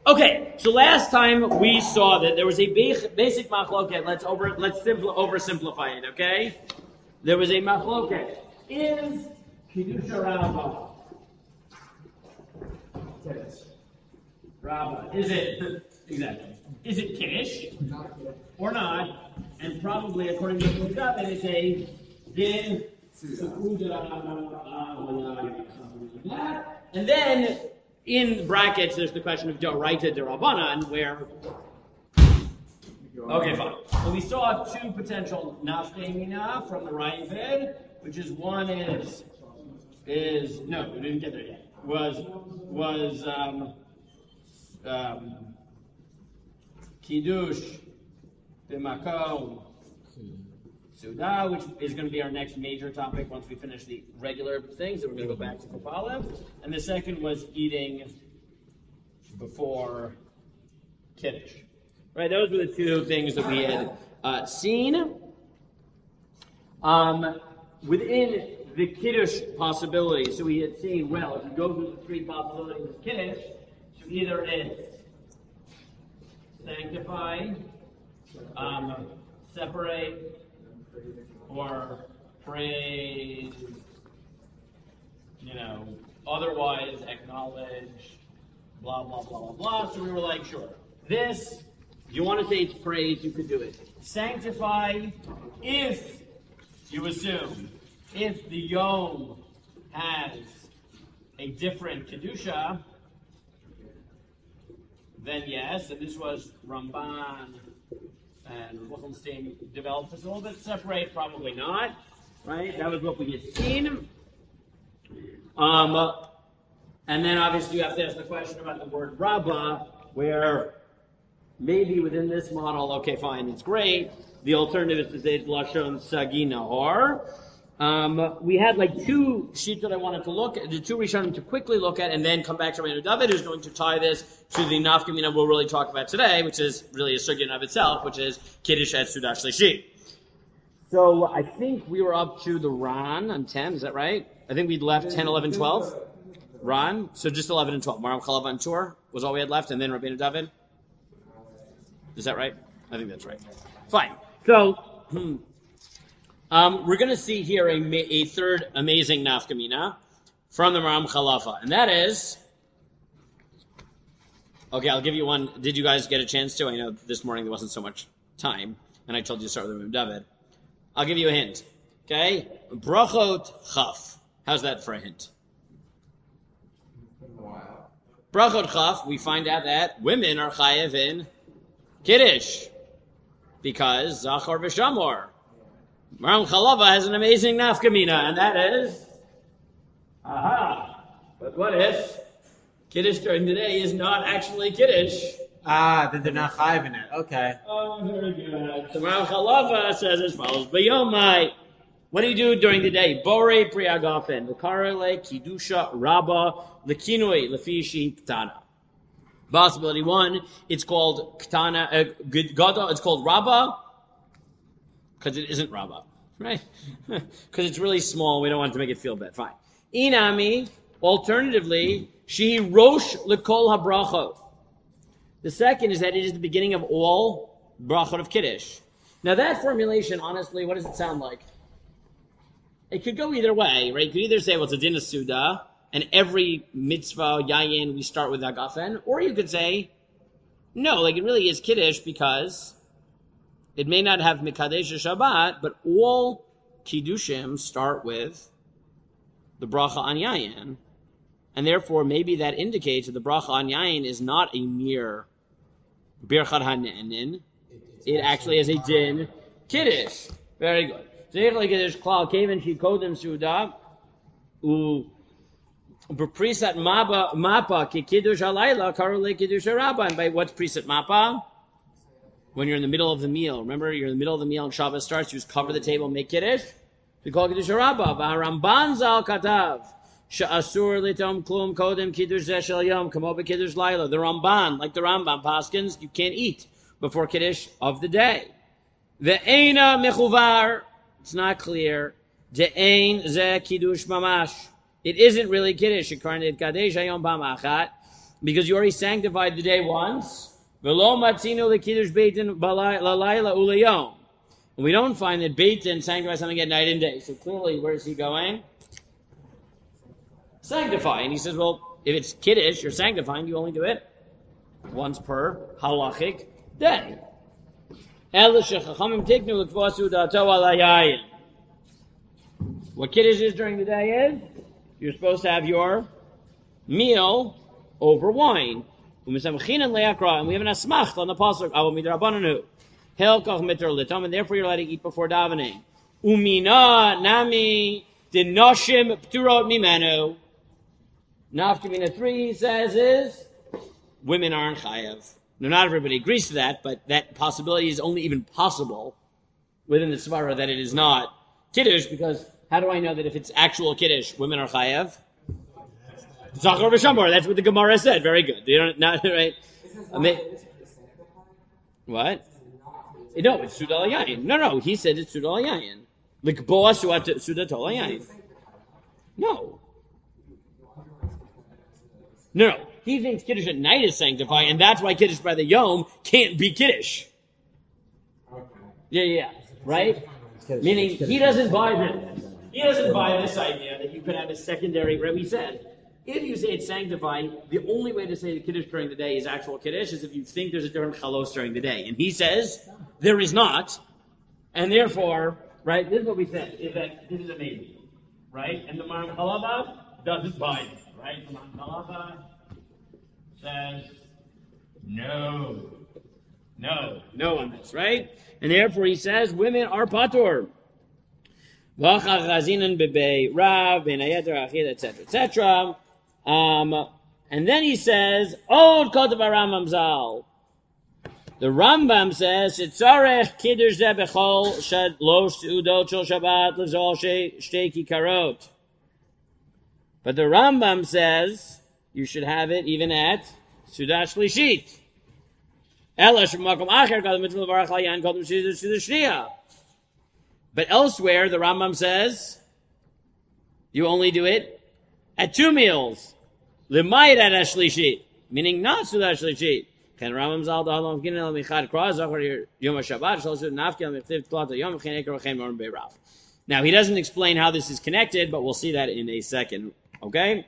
Okay, so last time we saw that there was a basic machloket. Let's oversimplify it. Okay, there was a machloket. Is Kedusha Rabbah? Is it exactly? Is it Kiddush or not? And probably according to the David, it's a din. And then in brackets, there's the question of Doraita Derabanan, where. Okay, fine. So we saw two potential nafkamina from the Ravid, which is one is no, we didn't get there yet. Was Kiddush B'Makom Suda, which is going to be our next major topic once we finish the regular things, and we're going to go back to Kapala. And the second was eating before Kiddush. Right, those were the two things that we had seen. Within the Kiddush possibility, so we had seen, well, if you go through the three possibilities of Kiddush, so either it's sanctify, separate, or praise, otherwise acknowledge, blah, blah, blah, blah, blah. So we were like, sure. This, if you want to say it's praise, you could do it. Sanctify, if you assume, if the Yom has a different Kedusha, then yes, and this was Ramban and Ruchenstein developed this a little bit. Separate, probably not, right? That was what we had seen. And then obviously you have to ask the question about the word Rabbah, where maybe within this model, okay, fine, it's great. The alternative is to say Lashon Sagi Nahor. We had like two sheets that I wanted to look at, the two Rishonim to quickly look at, and then come back to Rabbeinu David, who's going to tie this to the nafkamina we'll really talk about today, which is really a sugya of itself, which is Kiddush at Sudah Shlishi. So I think we were up to the Ran on 10, is that right? I think we'd left 10, 11, 12. Ran, so just 11 and 12. Maram Chalav on tour was all we had left, and then Rabbeinu David. Is that right? I think that's right. Fine. So, we're going to see here a third amazing nafkamina from the Maram Chalafa, and that is, okay, I'll give you one. Did you guys get a chance to? I know this morning there wasn't so much time, and I told you to start with Rabbeinu David. I'll give you a hint. Okay? Brachot Chaf. How's that for a hint? Brachot Chaf, we find out that women are chayev in Kiddush, because Zachor v'Shamor. Maram Chalava has an amazing nafkamina, and that is, but what if Kiddush during the day is not actually Kiddush? Then they're not chayiv in it. Okay. Oh, very good. So Maram Chalava says as follows, B'yomai, what do you do during the day? Borei priagafen, v'karele Kiddusha Rabbah, l'kinui, lefishi ktana. Possibility one, it's called Ktana, Gada, it's called Rabbah, because it isn't Rabbah, right? Because it's really small, we don't want to make it feel bad. Fine. Inami, alternatively, She Rosh L'Kol HaBrachot. The second is that it is the beginning of all brachot of Kiddush. Now that formulation, honestly, what does it sound like? It could go either way, right? You could either say, well, it's a din of Suda, and every mitzvah, yayin, we start with agafen. Or you could say, no, like it really is Kiddush because it may not have Mikadesh Shabbat, but all Kiddushim start with the bracha on yayin. And therefore, maybe that indicates that the bracha on yayin is not a mere birchad hane'enin. It actually is a din Kiddush. Very good. Zeich Kiddush klal keven shikodem Suda Prisat mapa ki kiddush halayla karule kiddush harabah. And by what's prisat mapa? When you're in the middle of the meal. Remember, you're in the middle of the meal and Shabbos starts. You just cover the table, make kiddush. We call kiddush harabah. V'haramban zal katav she'asur litom klum kodem kiddush zeh shel yom kamo b'kiddush layla. The Ramban, like the Rambam paskins, you can't eat before kiddush of the day. Ve'ena mechuvar. It's not clear. De'ein zeh kiddush mamash. It isn't really Kiddush. It Kadesh Hayom Bamachat. because you already sanctified the day once. V'lo matzino lekiddush beitin lalayla ulayom. And we don't find that beitin sanctifies something at night and day. So clearly, where is he going? Sanctify. And he says, well, if it's kiddush, you're sanctifying, you only do it once per halachic day. What kiddush is during the day is, you're supposed to have your meal over wine. And we have an asmach on the pasuk, and therefore you're allowed to eat before davening. Umina nami dinoshim pturot mimenu. Nafkamina 3, he says, is women aren't chayav. Now, not everybody agrees to that, but that possibility is only even possible within the svara that it is not kiddush, because how do I know that if it's actual kiddush, women are chayav? Zachar v'shamor, that's what the Gemara said. Very good. They don't, not, right? What? No, it's Sudal Yayin. No, he said it's Sudal Yayin. L'kboa Sudatol Yayin. No. He thinks Kiddush at night is sanctified, and that's why Kiddush by the Yom can't be Kiddush. Yeah. Right? Meaning, he doesn't buy this. He doesn't buy this idea that you could have a secondary, right? We said, if you say it's sanctified, the only way to say the Kiddush during the day is actual Kiddush is if you think there's a different chalos during the day. And he says, there is not, and therefore, right, this is what we said, is that this is a maybe, right? And the Maram Chalava doesn't buy it, right? The Maram Chalava says, no on this, right? And therefore he says, women are patur. Etc. And then he says, Od Kotav Rambam Zal. The Rambam says, Shitzarech Kiddush Zeh Bechol Shad Lo Udot Shel Shabbat Lezol Shtei Kikarot. But the Rambam says, you should have it even at Sudah Shlishit. But elsewhere, the Rambam says, you only do it at 2 meals. L'mayit at Shlishit, meaning not Sudah Shlishit. Ken Rambam Zal Dahalom Ginel Michad Kra Zachar Yom HaShabbat Shal Sudah Nafki Al Mechtiv Tlata Yom Chen Eker V'Chem Orim Beirav. Now he doesn't explain how this is connected, but we'll see that in a second. Okay.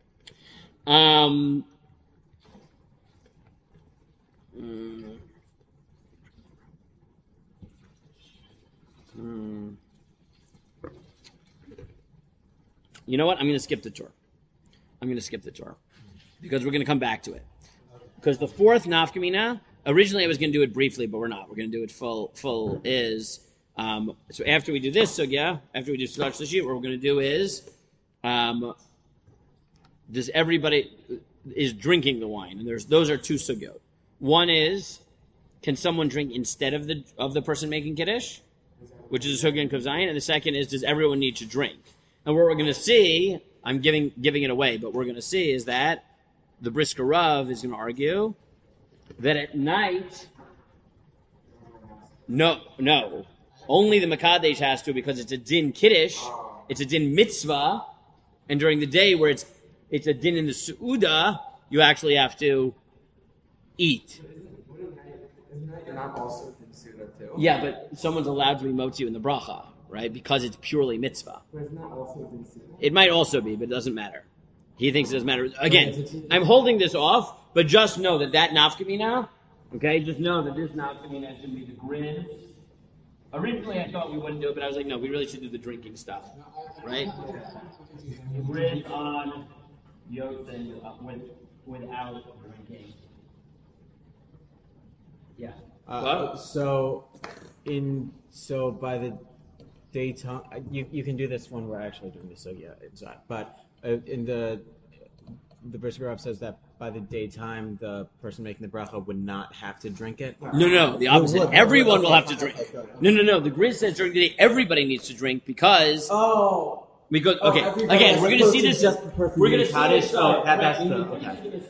You know what? I'm going to skip the Torah. Because we're going to come back to it. Because the fourth nafkamina, originally I was going to do it briefly, but we're not. We're going to do it full is, so after we do this sugya, after we do Sudat Shlishit, what we're going to do is, does everybody is drinking the wine? And those are 2 sugyot. One is, can someone drink instead of the person making Kiddush? Which is a sugya in Kav Zayin. And the second is, does everyone need to drink? And what we're going to see, I'm giving it away, but we're going to see is that the Brisker Rav is going to argue that at night, no, only the Makadesh has to, because it's a din Kiddush, it's a din mitzvah, and during the day where it's a din in the Su'udah, you actually have to eat. Isn't that not also din Suda too? Yeah, but someone's allowed to be motzi in the bracha, right? Because it's purely mitzvah. But it's not also din Suda. It might also be, but it doesn't matter. He thinks it doesn't matter. Again, I'm holding this off, but just know that nafkamina, okay? Just know that this nafkamina is going to be the grid. Originally, I thought we wouldn't do it, but I was like, no, we really should do the drinking stuff, right? The grid on Yotzen without drinking. Yeah. So by the daytime, you can do this when we're actually doing this. So yeah, it's not. But in the Brisker Rav says that by the daytime, the person making the bracha would not have to drink it. No, the opposite. Everyone will have to drink. No. The grid says during the day everybody needs to drink because. Because again, we're going to see this. We're going to see this. That's okay.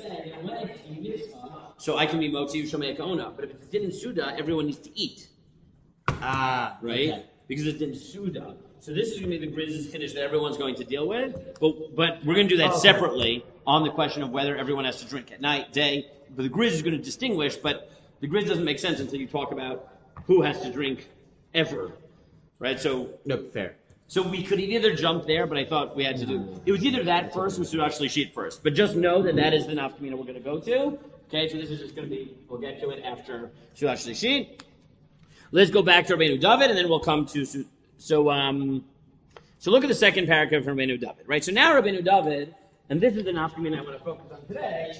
So I can be motzi shomei kaona, but if it's din suda, everyone needs to eat. Right? Okay. Because it's din suda. So this is going to be the grizz's kiddush that everyone's going to deal with, but we're going to do that separately on the question of whether everyone has to drink at night, day. But the Griz is going to distinguish, but the Griz doesn't make sense until you talk about who has to drink ever, right? So No, fair. So we could either jump there, but I thought we had to do. It was either that first or Sudash Lishit first. But just know that that is the nafkamina we're going to go to. Okay, so this is just going to be. We'll get to it after Sudash Lishit. Let's go back to Rabbeinu David, and then we'll come to so look at the second paragraph from Rabbeinu David, right? So now Rabbeinu David, and this is the nafkamina I want to focus on today.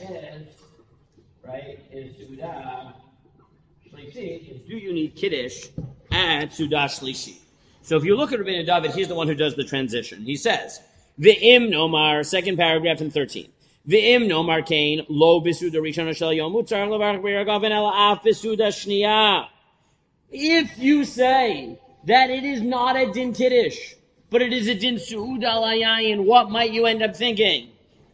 Is Sudash Lishit? Is do you need kiddush at Sudash Lishit? So if you look at Rabbeinu David, he's the one who does the transition. He says, V'im nomar, second paragraph in 13. V'im nomar kain, lo bisuda rishona shel yom mutzar levarach b'yagaven ela af bisuda shniya. If you say that it is not a din kiddush, but it is a din su'uda alayayin, what might you end up thinking?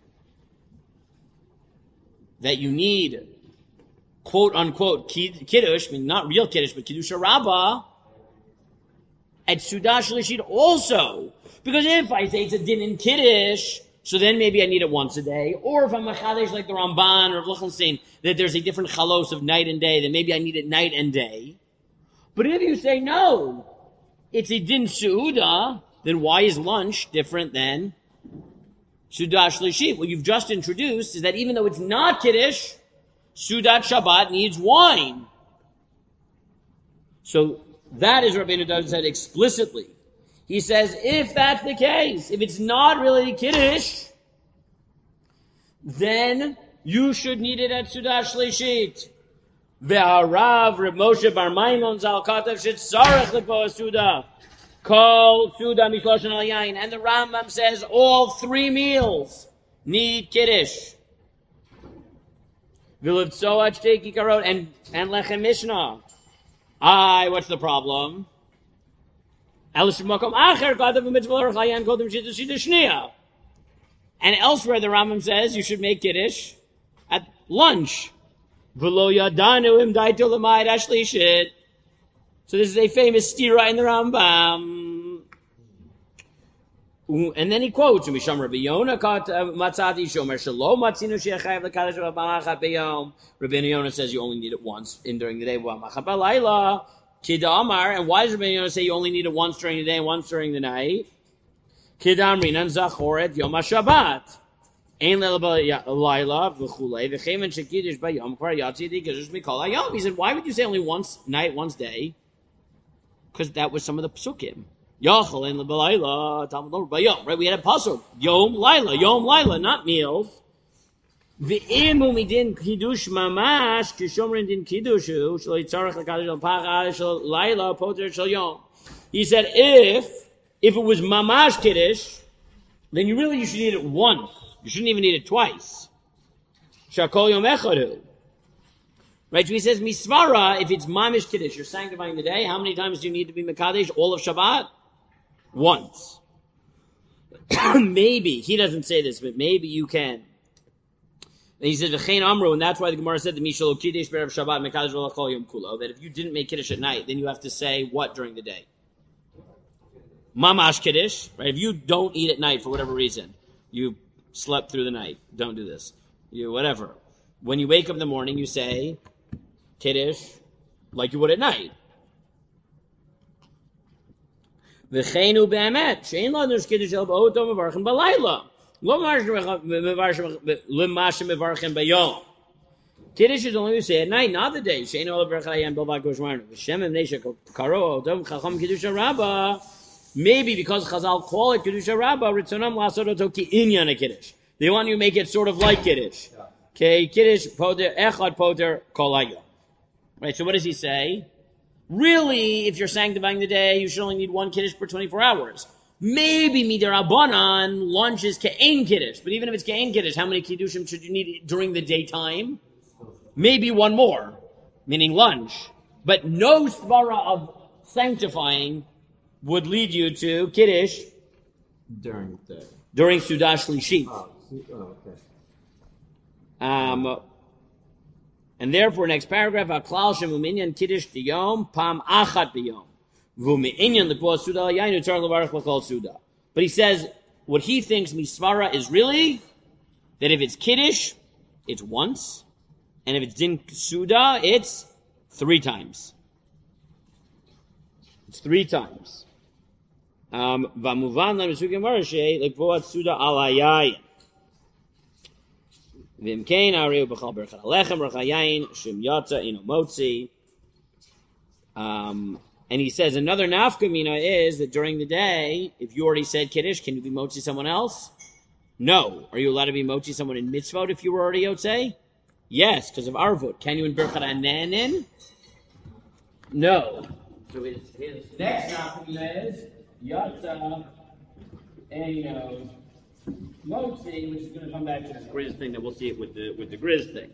That you need, quote unquote, kiddush, I mean not real kiddush, but kiddush rabbah, at Sudash Lishit also. Because if I say it's a din in Kiddush, so then maybe I need it once a day. Or if I'm a Chadesh like the Ramban or Lichtenstein, that there's a different chalos of night and day, then maybe I need it night and day. But if you say no, it's a din Su'uda, then why is lunch different than Sudash Lishit? What you've just introduced is that even though it's not Kiddush, Sudat Shabbat needs wine. So that is Rabbeinu David said explicitly. He says, if that's the case, if it's not really Kiddush, then you should need it at Sudash Lishit. Ve'harav Reb Moshe Bar Maimon Zal Katav Shetzarech Lepo Suda. Kol Suda Mishloshen Al Yain. And the Rambam says all three meals need Kiddush. V'lev Tzoach Teiki Karot and Lechem Mishnah. What's the problem? And elsewhere the Rambam says you should make Kiddush at lunch. So this is a famous stira in the Rambam. And then he quotes, Misham Rabbi Yonah matzati shomer shalom matzinu shechayev l'kadosh b'malachat b'yom. Rabbi Yonah says you only need it once during the day. B'malachat b'layla. Kida Amar. And why does Rabbi Yonah say you only need it once during the day and once during the night? Kida Amrinan zachoret yom haShabbat. Ein leila b'layla v'chulei v'chemen shekidish b'yom kvar yatzi d'kiddush mikol hayom. He said, why would you say only once night, once day? Because that was some of the psukim. Yachal in the Balayla, Talmud Bayom. Right? We had a pasuk. Yom Laila, not meals. V'imu midin kiddush mamash kishomrin din kiddushu shlo yitzarech lekadosh al pachad shel Laila poter shel Yom. He said if it was mamash kiddush, then you should eat it once. You shouldn't even eat it twice. Shakol Yom Echadu. Right, so he says, Misvara, if it's mamish kiddush, you're sanctifying the day, how many times do you need to be mekadesh? All of Shabbat? Once. Maybe, he doesn't say this, but maybe you can. And he says, V'chein Amru, and that's why the Gemara said, the Mishal Kiddush Berev Shabbat mekadesh v'lachol Yom Kulo, that if you didn't make kiddush at night, then you have to say what during the day? Mamash kiddush, right? If you don't eat at night for whatever reason, you slept through the night, don't do this. You, whatever. When you wake up in the morning, you say Kiddush like you would at night. V'cheinu be'emet, she'en lo nus Kiddush el ba'oto mevarchen b'layla. Lo l'mashem mevarchen b'yom. Kiddush is only you say at night, not the day. She'en lo l'berach hayan b'lva koshmarnu. V'shem emnesha karo otom chacham Kiddush rabbah. Maybe because Chazal call it Kiddush rabbah, ritzonam lasot oto ki inyan a Kiddush. They want you to make it sort of like Kiddush. Okay, Kiddush poter, echad poter, kol hayom. Right, so what does he say? Really, if you're sanctifying the day, you should only need one Kiddush per 24 hours. Maybe midirabanan, lunch is ke'en Kiddush. But even if it's ke'en Kiddush, how many Kiddushim should you need during the daytime? Maybe one more, meaning lunch. But no svara of sanctifying would lead you to Kiddush During the... during Sudash Lishit. okay. And therefore, next paragraph, Aklal shemu minyan kiddush diyom pam achat biyom v'u'minyan l'po suda yainu tzar levarach l'kol suda. But he says what he thinks misvara is really that if it's Kiddush, it's once, and if it's Din Suda, it's 3 times. It's 3 times. V'amuvan l'mesukim marashe lekvoat Suda al hayayin. V'imkein areu b'chal berchat alechem berchayayin shim yatsa ino motzi. And he says another nafkamina is that during the day, if you already said Kiddush, can you be motzi someone else? No. Are you allowed to be motzi someone in mitzvot if you were already yotzei? Yes, because of arvut. Can you in berchat hanenin? No. So his next nafkamina is yatsa eno motzi, which is going to come back to this grizz thing that we'll see it with the grizz thing.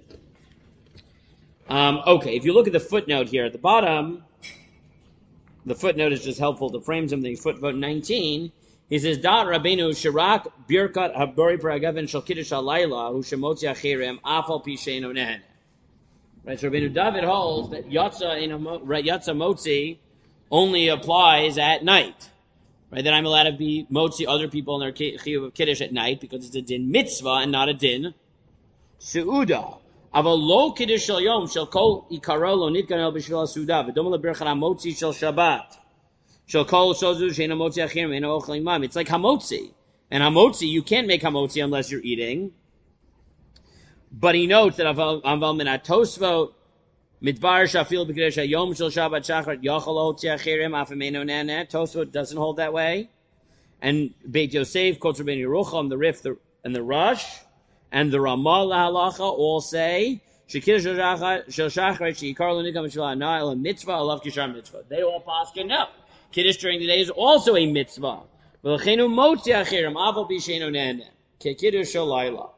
Okay, if you look at the footnote here at the bottom, the footnote is just helpful to frame something. Footnote 19, he says, "Da Rabbeinu Shirak Birkat Habori Paragavan Shal Kiddush Halayla Hu Shemotzi Achirim Afal Pi Sheino Nehen." Right, so Rabbeinu David holds that Yatsa Motzi only applies at night. Right, that I'm allowed to be Motzi other people in their chiyuv of Kiddush at night because it's a din mitzvah and not a din Seuda. Aval lo Kiddush shel Yom shel kol ikaro lo nitkan el b'shvil ha'suda v'dom leberchat hamotzi shel Shabbat shel kol shozu she'ena motzi achirim ena ochlim mam. It's like hamotzi, and hamotzi you can't make hamotzi unless you're eating. But he notes that aval min atosvot midbar shafil b'kiddush hayom shel Shabbat shachar yochel hotzi achirim afemeno nene. Tosvot doesn't hold that way, and Beit Yosef, Kotzer ben Yerucham, the Rif, and the Rush. And the Ramah halacha all say Shekiddush shel Shachar sheikar lo nikam shel hana el mitzvah alav kishar mitzvah. They all paskin no. Kiddush during the day is also a mitzvah. V'lechenu motzi achirim aval b'sheino nene kekiddush shel laila.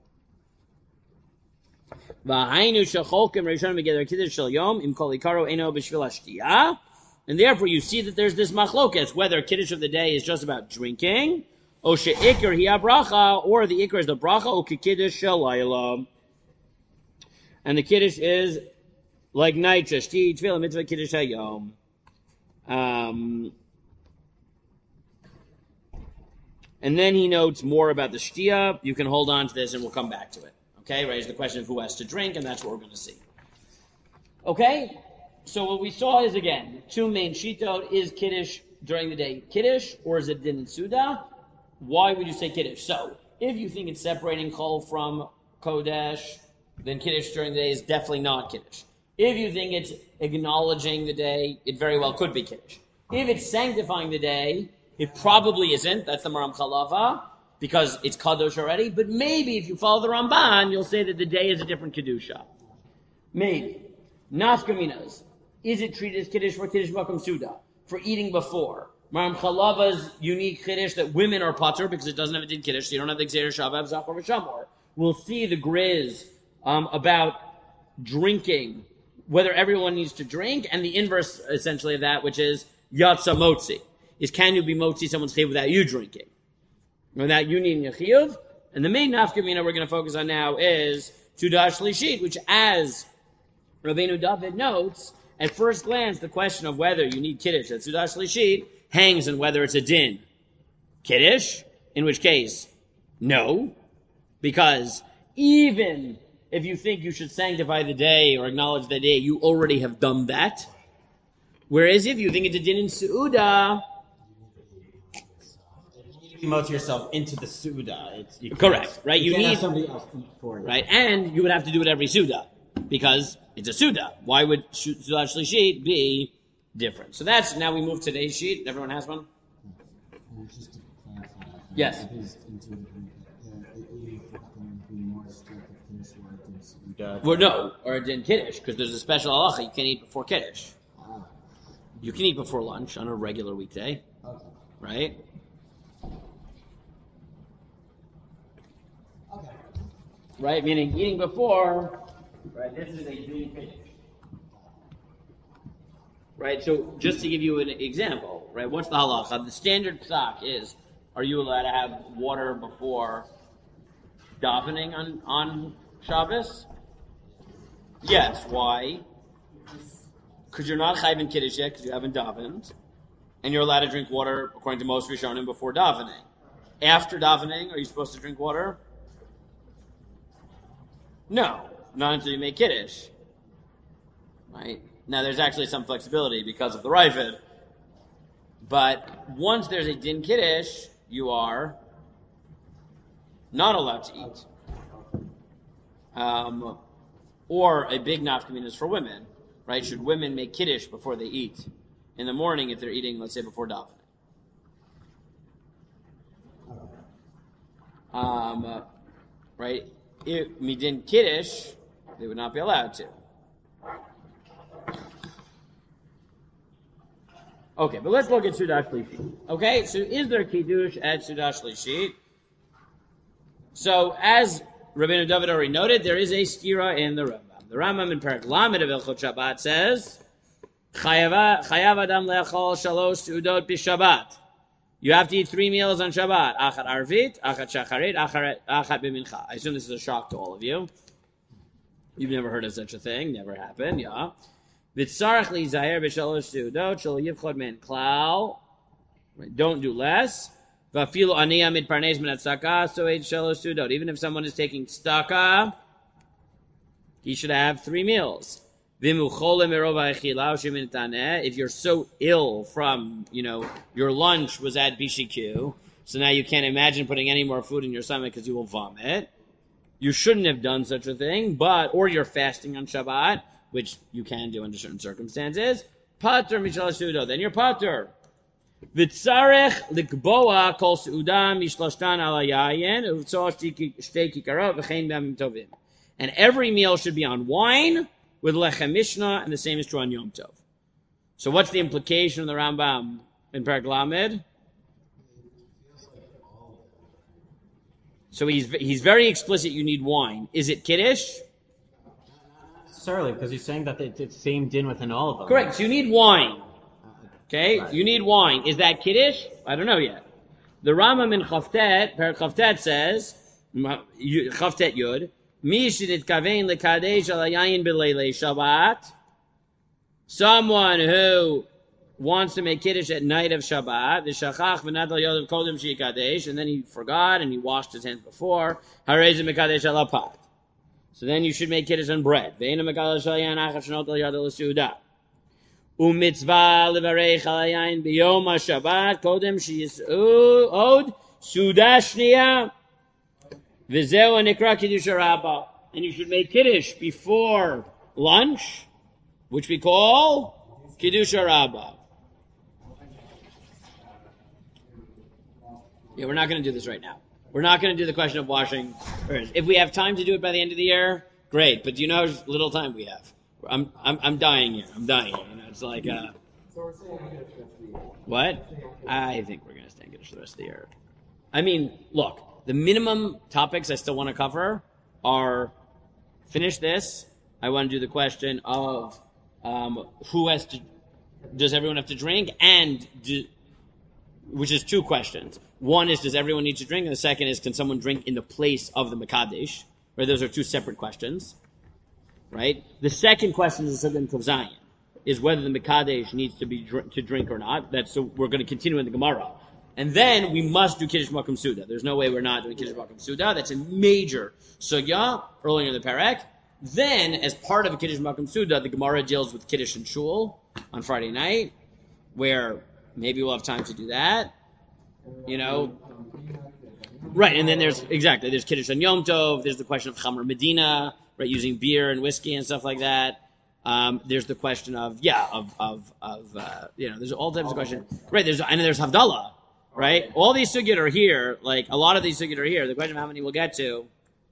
V'hainu shecholkim reishanim together kiddush shel yom im kol ikaro eno b'shvil hashtiyah. And therefore you see that there's this machlokas whether kiddush of the day is just about drinking. O she'ikr hiya bracha, or the ikr is the bracha, o kiddush shalayla. And the kiddush is like night, shashti, tefillah, mitzvah, kiddush hayom. And then he notes more about the shtia. You can hold on to this and we'll come back to it. Okay, raise the question of who has to drink, and that's what we're going to see. Okay, so what we saw is, again, 2 main shitot. Is kiddush during the day kiddush, or is it din and suda? Why would you say Kiddush? So, if you think it's separating Kol from Kodesh, then Kiddush during the day is definitely not Kiddush. If you think it's acknowledging the day, it very well could be Kiddush. If it's sanctifying the day, it probably isn't. That's the Maram Chalava, because it's Kadosh already. But maybe if you follow the Ramban, you'll say that the day is a different Kedusha. Maybe. Nafkaminas. Is it treated as Kiddush for Kiddush Bakam Suda? For eating before? Maram Chalava's unique Kiddush that women are patur because it doesn't have a din Kiddush, so you don't have the Gzeir Shavav, Zachor, V'Shamor. We'll see the Grizz about drinking, whether everyone needs to drink, and the inverse, essentially, of that, which is Yatsa Motzi, is can you be Motzi someone's chiyuv without you drinking? Without you needing a chiyuv? And the main nafkamina we're going to focus on now is Suda Shlishit, which, as Rabbeinu David notes, at first glance, the question of whether you need Kiddush at Suda Shlishit hangs on whether it's a din Kiddush, in which case, no, because even if you think you should sanctify the day or acknowledge the day, you already have done that. Whereas if you think it's a din in Su'uda, you emote yourself into the Su'uda. Correct, right? You need have somebody else for you. Right, and you would have to do it every Su'uda, because it's a Su'uda. Why would Su'uda Shlishit be different? So that's, now we move to today's sheet. Everyone has one? Just to clarify, yes. It is into more strict Kiddush work. Well, no, or a din Kiddush, because there's a special halacha. You can't eat before Kiddush. You can eat before lunch on a regular weekday, right? Okay. Right, meaning eating before, right, this is a din Kiddush. Right, so just to give you an example, right, what's the halacha? The standard psak is, are you allowed to have water before davening on Shabbos? Yes, why? Because you're not chayv in Kiddush yet, because you haven't davened, and you're allowed to drink water, according to most Rishonim, before davening. After davening, are you supposed to drink water? No, not until you make Kiddush. Right? Now, there's actually some flexibility because of the Ravid. But once there's a Din Kiddush, you are not allowed to eat. Or a big nafkamin is for women, right? Should women make Kiddush before they eat in the morning if they're eating, let's say, before davening? Right? If midin Kiddush, they would not be allowed to. Okay, but let's look at Sudash Lishit. Okay, so is there Kiddush at Sudash Lishit? So, as Rabbeinu David already noted, there is a stira in the Rambam. The Rambam in Perek Lamed of Ilchot Shabbat says, Chayav Adam le'achol shalosh seudot b'Shabbat. You have to eat 3 meals on Shabbat. Achat Arvit, Achat Shacharit, Achat B'Mincha. I assume this is a shock to all of you. You've never heard of such a thing. Never happened, yeah. V'tzarech li'zaher b'shalosh seudot shel yivchod men klal. Don't do less. V'afilu aniyah mitparnes min hatzaka, so eat shalosh seudot. Even if someone is taking tzedakah, he should have 3 meals. If you're so ill from, your lunch was at BCQ, so now you can't imagine putting any more food in your stomach because you will vomit. You shouldn't have done such a thing, or you're fasting on Shabbat, which you can do under certain circumstances. Pater mishal sudo, then you're pater. V'tzarech likboa kol seuda mishlashtan ala yayin uvtzoh shtei kikarot v'chein b'amim tovim. And every meal should be on wine with lechem mishnah, and the same is true on Yom Tov. So what's the implication of the Rambam in Perek Lamed? So he's very explicit, you need wine. Is it Kiddush? Necessarily, because he's saying that it's the same din within all of them. Correct, so you need wine. Okay, you need wine. Is that Kiddush? I don't know yet. The Rambam in Chavtet, Perek Chavtet says, Chavtet Yud, someone who wants to make Kiddush at night of Shabbat, and then he forgot and he washed his hands before, so then you should make Kiddush on bread. Umitzvah levarech alayin biyom haShabbat kodem she'yis'od suda shniya v'zeu nikra kiddush rabbah. And you should make Kiddush before lunch, which we call kiddush rabbah. Yeah, we're not going to do this right now. We're not going to do the question of washing. If we have time to do it by the end of the year, great. But do you know how little time we have? I'm dying here. It's like So we're saying Kiddush the rest of the year. what? I think we're going to stay Kiddush the rest of the year. I mean, look, the minimum topics I still want to cover are finish this. I want to do the question of does everyone have to drink, which is 2 questions. One is, does everyone need to drink? And the second is, can someone drink in the place of the Mekadesh? Right? Those are 2 separate questions. Right? The second question is the Sugan Kov Zayin, is whether the Mekadesh needs to be to drink or not. So we're going to continue in the Gemara. And then we must do Kiddush Makom Suda. There's no way we're not doing Kiddush Makom Suda. That's a major sugya earlier in the Perek. Then, as part of a Kiddush Makom Suda, the Gemara deals with Kiddush and Shul on Friday night, where maybe we'll have time to do that. Right, and then there's Kiddush on Yom Tov, there's the question of Chamar Medina, right, using beer and whiskey and stuff like that. There's the question of there's all types of questions. Right, there's Havdalah, right? All these sugiyot are here, like a lot of these sugiyot are here. The question of how many we'll get to,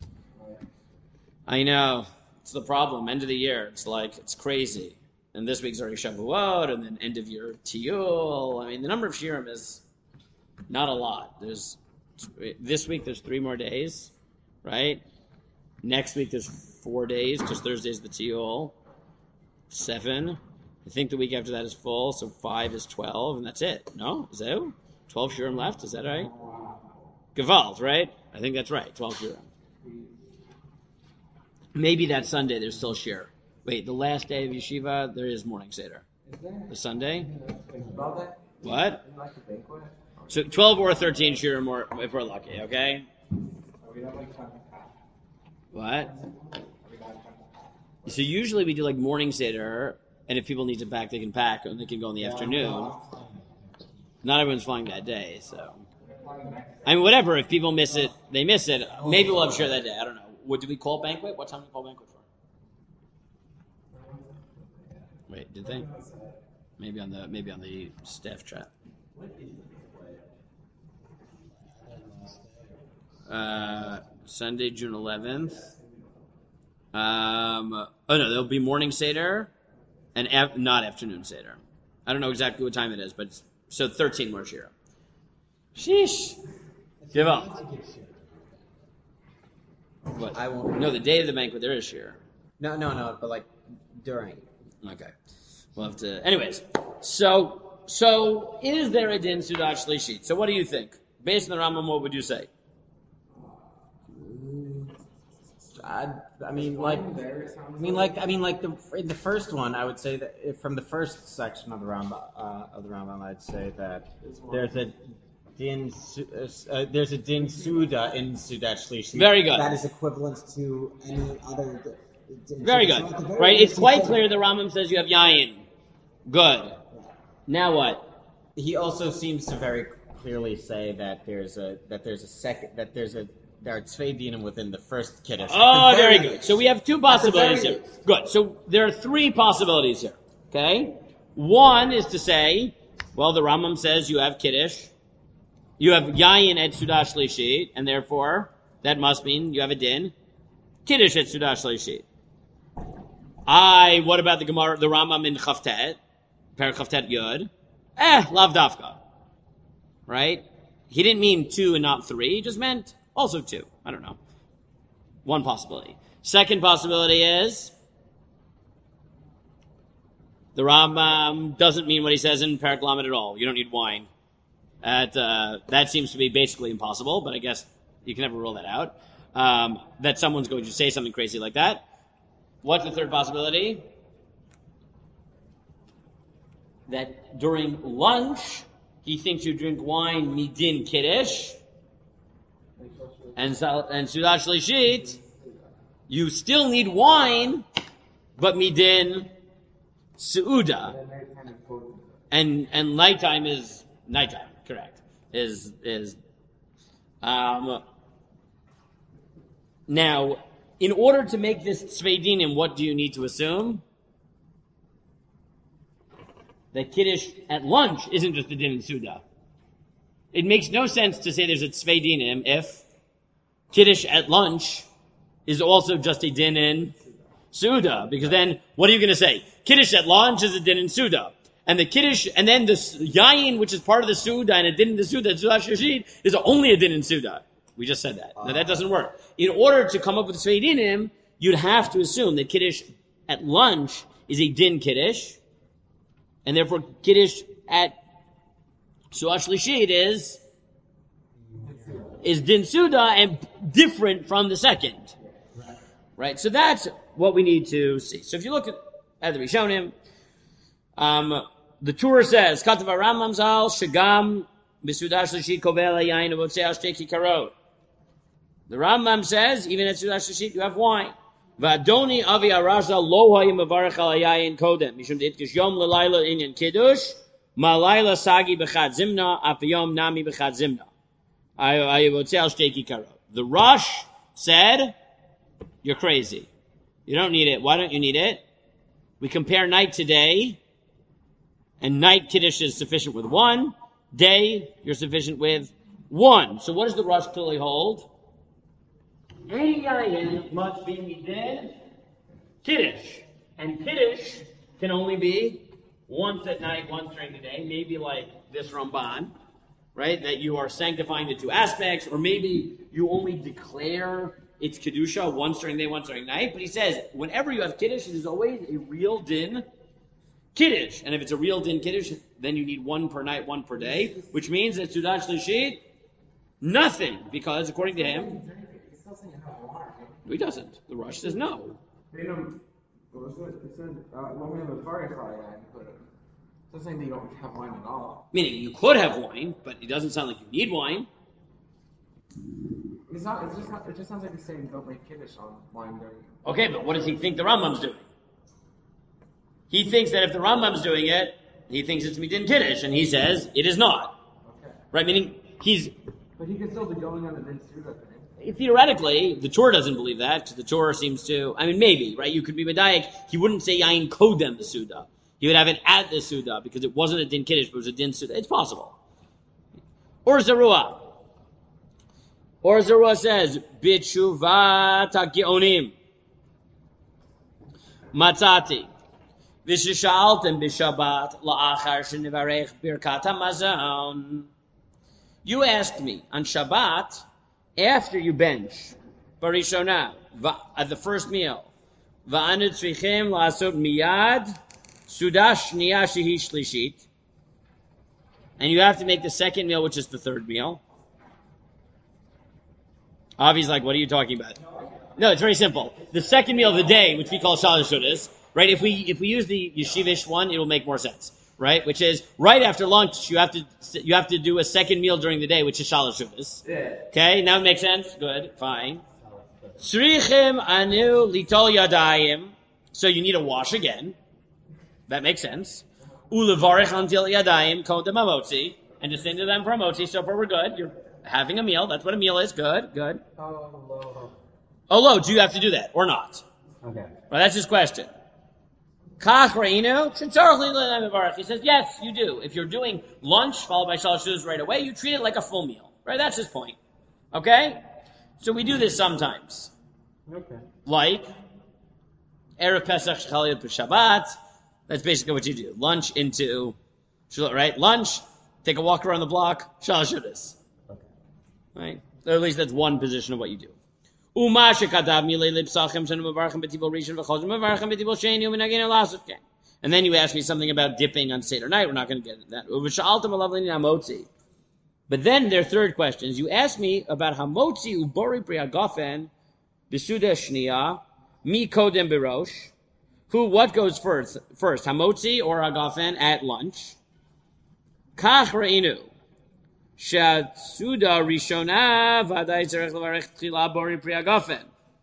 I know, it's the problem. End of the year, it's crazy. And this week's already Shavuot, and then end of year Tiyul. I mean, the number of shirim is not a lot. This week there's 3 more days, right? Next week there's 4 days, because Thursday's the Tiyul. 7. I think the week after that is full, so 5 is 12, and that's it. No? Is that 12 shirim left? Is that right? Gewalt, right? I think that's right, 12 shirim. Maybe that Sunday there's still shir. Wait, the last day of yeshiva, there is morning seder. Is there? The Sunday? About that? What? Like the banquet? So 12 or 13 shirim more if we're lucky, okay? We don't like time. What? So usually we do like morning seder, and if people need to pack, they can pack, and they can go in the afternoon. Not everyone's flying that day, so. I mean, whatever. If people miss it, they miss it. Maybe we'll have share that day. I don't know. What do we call banquet? What time do we call banquet for? Wait, did they? Maybe on the staff chat. Sunday, June 11th. Oh no, there'll be morning seder and not afternoon seder. I don't know exactly what time it is, but so 13 more shira. Sheesh. Give up. What? I won't. No, the day of the banquet there is shira. No, but like during. Okay. We'll have to. Anyways, so is there a din sudat shlishit? So what do you think? Based on the Rambam, what would you say? In the first one, I would say that from the first section of the Rambam, I'd say that there's a din suda in sudat shlishi. Very good. That is equivalent to any other. Very good. Right? It's quite clear the Rambam says you have yayin. Good. Now what? He also seems to very clearly say that there are tzvei dinim within the first kiddush. Oh, very good. So we have two possibilities here. Good. So there are three possibilities here. Okay? One is to say, well, the Rambam says you have kiddush, you have yayin at sudah shlishit, and therefore that must mean you have a din kiddush at sudah shlishit. What about the Gemara, the Rambam in Chavtet, Perek Chavtet Yud? Lav dafka. Right? He didn't mean 2 and not 3. He just meant also 2. I don't know. One possibility. Second possibility is the Rambam doesn't mean what he says in Perek Lamed at all. You don't need wine. That seems to be basically impossible, but I guess you can never rule that out. That someone's going to say something crazy like that. What's the third possibility? That during lunch, he thinks you drink wine midin kiddush, and sudah shlishit, you still need wine, but midin suuda, and nighttime is nighttime. Correct. Now, in order to make this tzvei dinim, what do you need to assume? That kiddush at lunch isn't just a din in suda. It makes no sense to say there's a tzvei dinim if kiddush at lunch is also just a din in suda. Because then, what are you going to say? Kiddush at lunch is a din in suda. And the kiddush, and then the yayin, which is part of the suda, and a din in the suda, suda shashid, is only a din in suda. We just said that. Now that doesn't work. In order to come up with tzvei dinim, you'd have to assume that kiddush at lunch is a din kiddush, and therefore kiddush at suda shlishit is din suda and different from the second. Right? So that's what we need to see. So if you look at the Rishonim, the Torah says, Katav Rambam Zal, Shagam, B'sudah Shlishit Kovel Yayin Avotzei Ashteki Karot. The Rambam says, even at Sudah Shlishit, you have wine. V'adoni Avi Araza Lo Hayim Mavarech Al Yayin Kodem. Mishum Deitkish Yom L'Layla Inyan Kiddush, Ma'layla Sagi B'chad Zimna, Afayom Nami B'chad Zimna. Avotzei Ashteki Karot. The Rosh said, you're crazy. You don't need it. Why don't you need it? We compare night to day, and night kiddush is sufficient with 1. Day, you're sufficient with 1. So what does the Rosh clearly hold? Any yayin must be midin kiddush. And kiddush can only be once at night, once during the day. Maybe like this Ramban, right? That you are sanctifying the 2 aspects, or maybe you only declare it's kedusha once during the day, once during night. But he says, whenever you have kiddush, it is always a real din kiddush. And if it's a real din kiddush, then you need 1 per night, 1 per day, which means that sudah shlishit, nothing, because according to him, he doesn't. The Rosh says no. It's not saying that you don't have wine at all. Meaning you could have wine, but it doesn't sound like you need wine. He's not. It just sounds like he's saying don't make kiddush on wine during. Okay, but what does he think the Rambam's doing? He thinks that if the Rambam's doing it, he thinks it's midin kiddush, and he says it is not. Okay. Right? Meaning he's But he could still be going on the din suda thing. theoretically the Torah doesn't believe that because the Torah seems to. I mean, maybe right. You could be medayik. He wouldn't say yain kodem the suda. He would have it at the suda because it wasn't a din kiddush, but it was a din suda. It's possible. Or Zerua. Or Zerua says bitshuvat hagionim matzati. V'shisha'altem b'Shabbat la'achar shenivarech birkat hamazon. You asked me on Shabbat after you bench barishona at the first meal. Va'anu tzrichem la'asot miyad sudash shniya shehi shlishit, and you have to make the second meal, which is the third meal. Avi's like, what are you talking about? No, it's very simple. The second meal of the day, which we call shalosh shudas, right? If we use the yeshivish one, it will make more sense, right? Which is right after lunch, you have to do a second meal during the day, which is shalosh shudas. Yeah. Okay, now it makes sense. Good, fine. Srichim anu litol yadayim. So you need to wash again. That makes sense. Ulevarich until yadayim kodem hamotzi, and to sing to them for hamotzi. So far we're good. You're having a meal. That's what a meal is. Good, good. Oh, lo, do you have to do that or not? Okay. Well, that's his question. Kach re'inu, he says, yes, you do. If you're doing lunch followed by shalosh shudas right away, you treat it like a full meal. Right? That's his point. Okay? So we do this sometimes. Okay. Like, Erev Pesach Shechaliyot B'Shabbat. That's basically what you do. Lunch into, right? Lunch, take a walk around the block, shalosh shudas. Okay. Right? Or at least that's one position of what you do. And then you ask me something about dipping on Seder night. We're not going to get into that. But then their third question is, you ask me about hamotzi ubori priagafen b'suda shniya mi kodem birosh. What goes first, hamotzi or agafen at lunch? Kach re'inu. Shatsuda Rishona Vaday Zerech Levarech Tchila Bori Priagafen.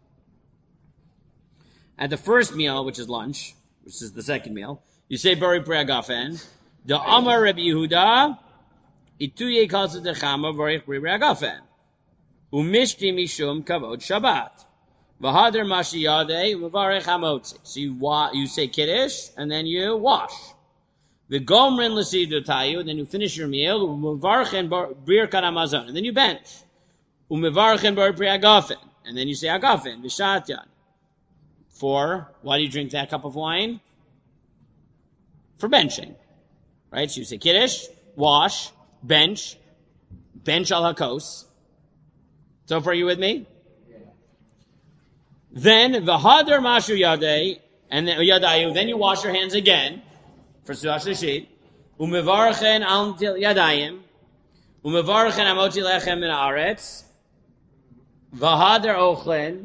At the first meal, which is lunch, which is the second meal, you say Bori Priagafen. The Amar Rabbi Yehuda Ituye Kalsa Dechama Bori Priagafen. Umishti Mishum Kavod Shabbat. V'hader Mashiyade Umavarech Hamotzi. So you say Kiddush and then you wash. The gomrin l'sidu tayu, then you finish your meal, umevarchen birkat hamazon, and then you bench. Umevarchen bar priagafen, and then you say agafen, v'shatyan. Why do you drink that cup of wine? For benching. Right? So you say kiddush, wash, bench al hakos. So far, are you with me? Yeah. Then, v'hadar mashu yadei, and then yadayu, then you wash your hands again, for Sudash Lishit, umevarchen antil yadayim, umevarchen amoti lechem min haaretz, v'hader ochlen,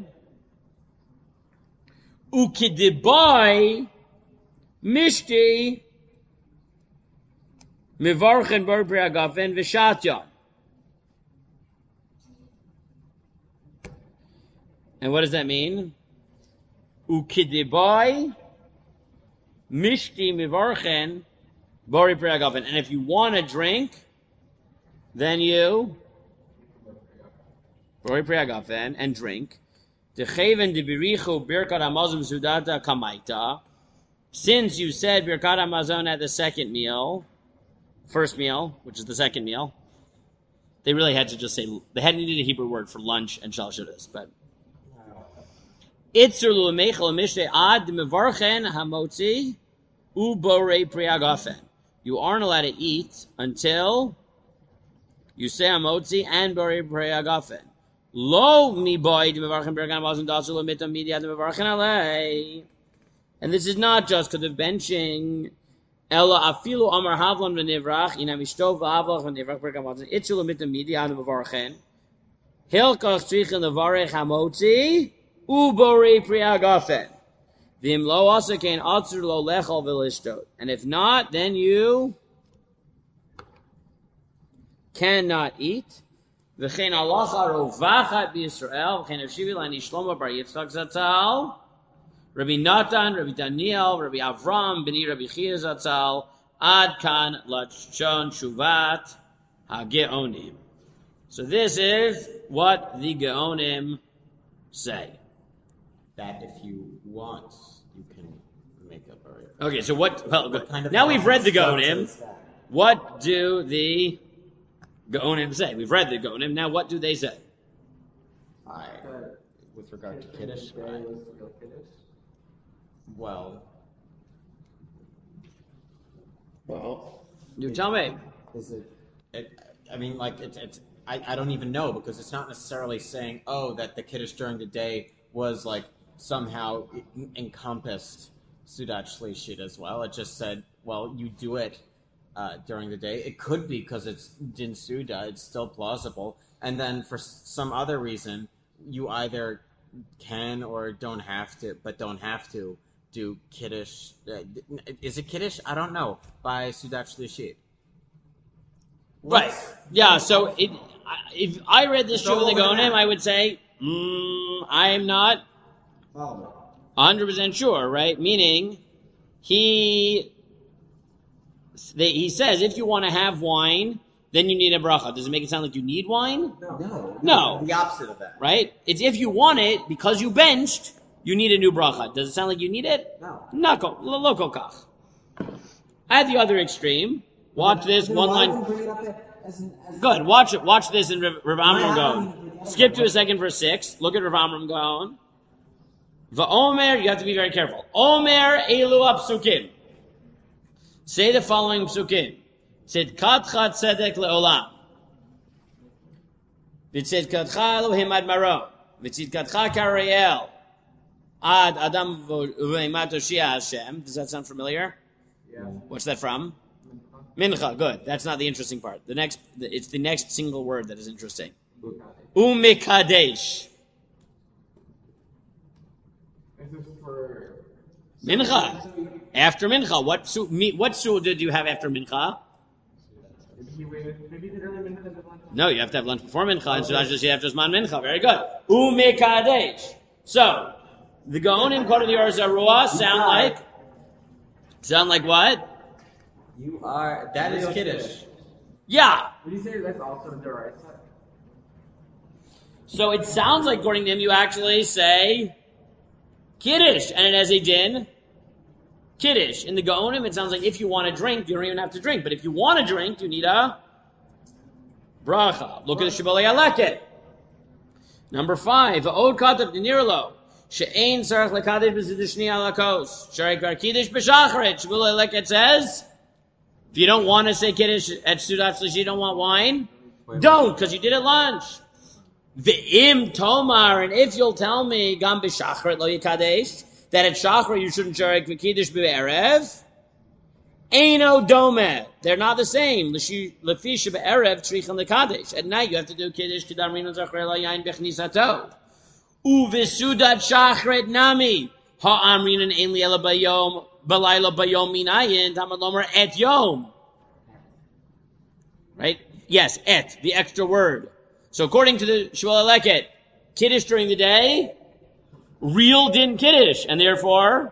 ukidibai mishti mevarchen bar priagafen v'shatyan. And what does that mean? Ukidibai Mishti mivarchen bori priagafen. And if you want to drink, then you bori priagafen and drink. Decheven debirichu birkat hamazon sudata kamaita. Since you said birkat hamazon at the second meal, first meal, which is the second meal, they really had to just say, they hadn't needed a Hebrew word for lunch and shalosh shudas, but Itzur lu'meichel mishtei ad mevarchen hamotzi uborei priagafen. You aren't allowed to eat until you say hamotzi and borei priagafen. Lo mi boy mevarchen bergan wasn't dasu lo mitam midiad mevarchen alei. And this is not just because of benching. Ella afilu amar havlan v'nivrach inam ishtov v'avlach v'nivrach bergan wasn't itzur lu'mitam midiad mevarchen. Hilkach tzrichen levarech hamotzi Ubori priagafen. V'im lo asa kein atzur lo lechol v'lishtot. And if not, then you cannot eat. V'chein halacha rovachat b'Yisrael. V'chein Hashivi lani Shlomo bar Yitzchak Zatzal. Rabbi Natan, Rabbi Daniel, Rabbi Avram, B'ni Rabbi Chia Zatzal. Ad kan lachon shuvat ha-geonim. So this is what the Geonim say. That if you want, you can make up a... Okay, so what? Well, good. kind of Now we've read the structure Geonim. is that? What do the Geonim say? We've read the Geonim. Now, what do they say? With regard to Kiddush, right? Well, You tell me. is I mean, like, I don't even know, because it's not necessarily saying, oh, that the Kiddush during the day was, like, somehow encompassed Sudat Shlishit as well. It just said, well, you do it during the day. It could be because it's Din Suda, it's still plausible. And then for some other reason, you either can or don't have to do Kiddush. Is it Kiddush? I don't know. By Sudat Shlishit. Right. Yeah, so if I read this true in the Geonim, I would say, I am not 100% sure, right? Meaning, he says, if you want to have wine, then you need a bracha. Does it make it sound like you need wine? No. The opposite of that. Right? It's if you want it, because you benched, you need a new bracha. Does it sound like you need it? No. Local kach. At the other extreme, watch this, one line. Good, watch it. Watch this in Rav Amram Gaon. Skip to a second verse 6. Look at Rav Amram Gaon. Va'omer, you have to be very careful. Omer elu psukim. Say the following psukim. Tzidkatcha tzedek leolam. V'tzidkatcha Elohim ad marom. V'tzidkatcha kariel. Ad Adam v'eimat Oshia Hashem. Does that sound familiar? Yeah. What's that from? Mincha. Good. That's not the interesting part. It's the next single word that is interesting. Umikadesh. This is for Mincha. After Mincha. What su'udah did you have after Mincha? maybe the early minute of the lunch. No, you have to have lunch before Mincha, and Sudash just after Zman Mincha. Very good. Umikadesh. So, the Gaonim, according to the Or Zarua, sound like what? That is Kiddush. Yeah. Would you say that's also Doraisa? So it sounds like, according to him, you actually say Kiddush, and it has a din Kiddush. In the Gaonim, it sounds like if you want to drink, you don't even have to drink. But if you want to drink, you need a bracha. Look at the Shibbolei Aleket. Number 5, Va'od Katav Dinirlo. She'ein Sarach Lekadesh B'Zidishni Alakos. Sharik Gar Kiddush B'Shachrit. Shibbolei Aleket says, if you don't want to say Kiddush at Sudat Shlishi, you don't want wine, don't, because you did at lunch. V'im Tomar, and if you'll tell me, Gam B'Shachrit Lo Yikadesh, that at Shachar you shouldn't sharik v'kiddush b'erev. Eino dome. They're not the same. Lefisha b'erev tzrichan lekadesh. At night you have to do kiddush kedam rinon zachar layayin bechnisato. Uvisudat shachret nami ha'amrinan ein liela bayom balayla bayom minayin tamalomer et yom. Right? Yes, et, the extra word. So according to the Shmuel Aleket, kiddush during the day, real din kiddush, and therefore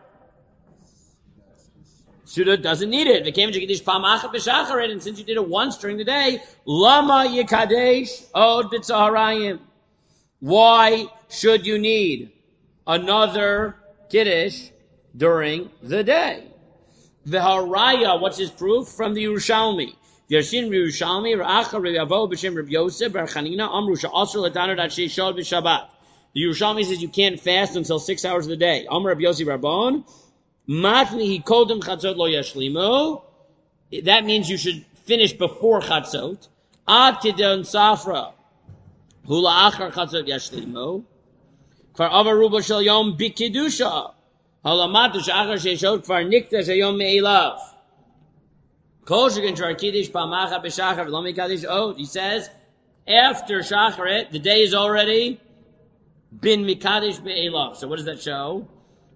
Suda doesn't need it. And since you did it once during the day, lama yikadesh od b'tzaharayim. Why should you need another kiddush during the day? The haraya, what's his proof? From the Yerushalmi. Yashin Yerushalmi ra'acha Ravavo b'shem Rav Yosef bar Chanina amru she'asur l'taner dat sheishod b'Shabbat. The Yerushalmi says you can't fast until 6 hours of the day. Amar Rabbi Yossi Rabban, matni kodem chatzot lo yashlimu. That means you should finish before chatzot. Ad tidon safra, hula achar chatzot yashlimu. Kvar avaruba shel yom bikidusha. Halamatu shachar sheishot kvar nikta sheyom me'elav. Kol shekin shar kiddush pa'macha b'shachar v'lo mikadish od. He says, after shacharet, the day is already bin Mikadesh be'elav. So what does that show?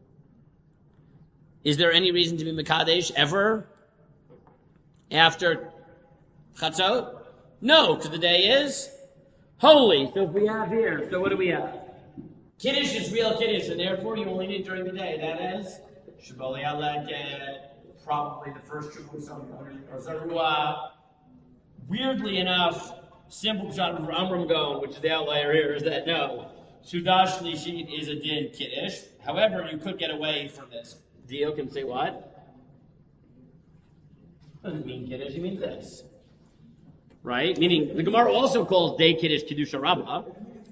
Is there any reason to be Mikadesh ever after Chatzot? No, because the day is Holy. So if we have here, so what do we have? Kiddush is real Kiddush, and therefore you only need during the day. That is Shabali Aleket, probably the first Shabbat or Zarua. Weirdly enough, simple shot of Amram Gon, which is the outlier here, is that no, Sudash Lishit is a din Kiddush. However, you could get away from this. Dio can say what? Doesn't mean Kiddush, he means this. Right? Meaning, the Gemara also calls day Kiddush Kiddush Rabbah.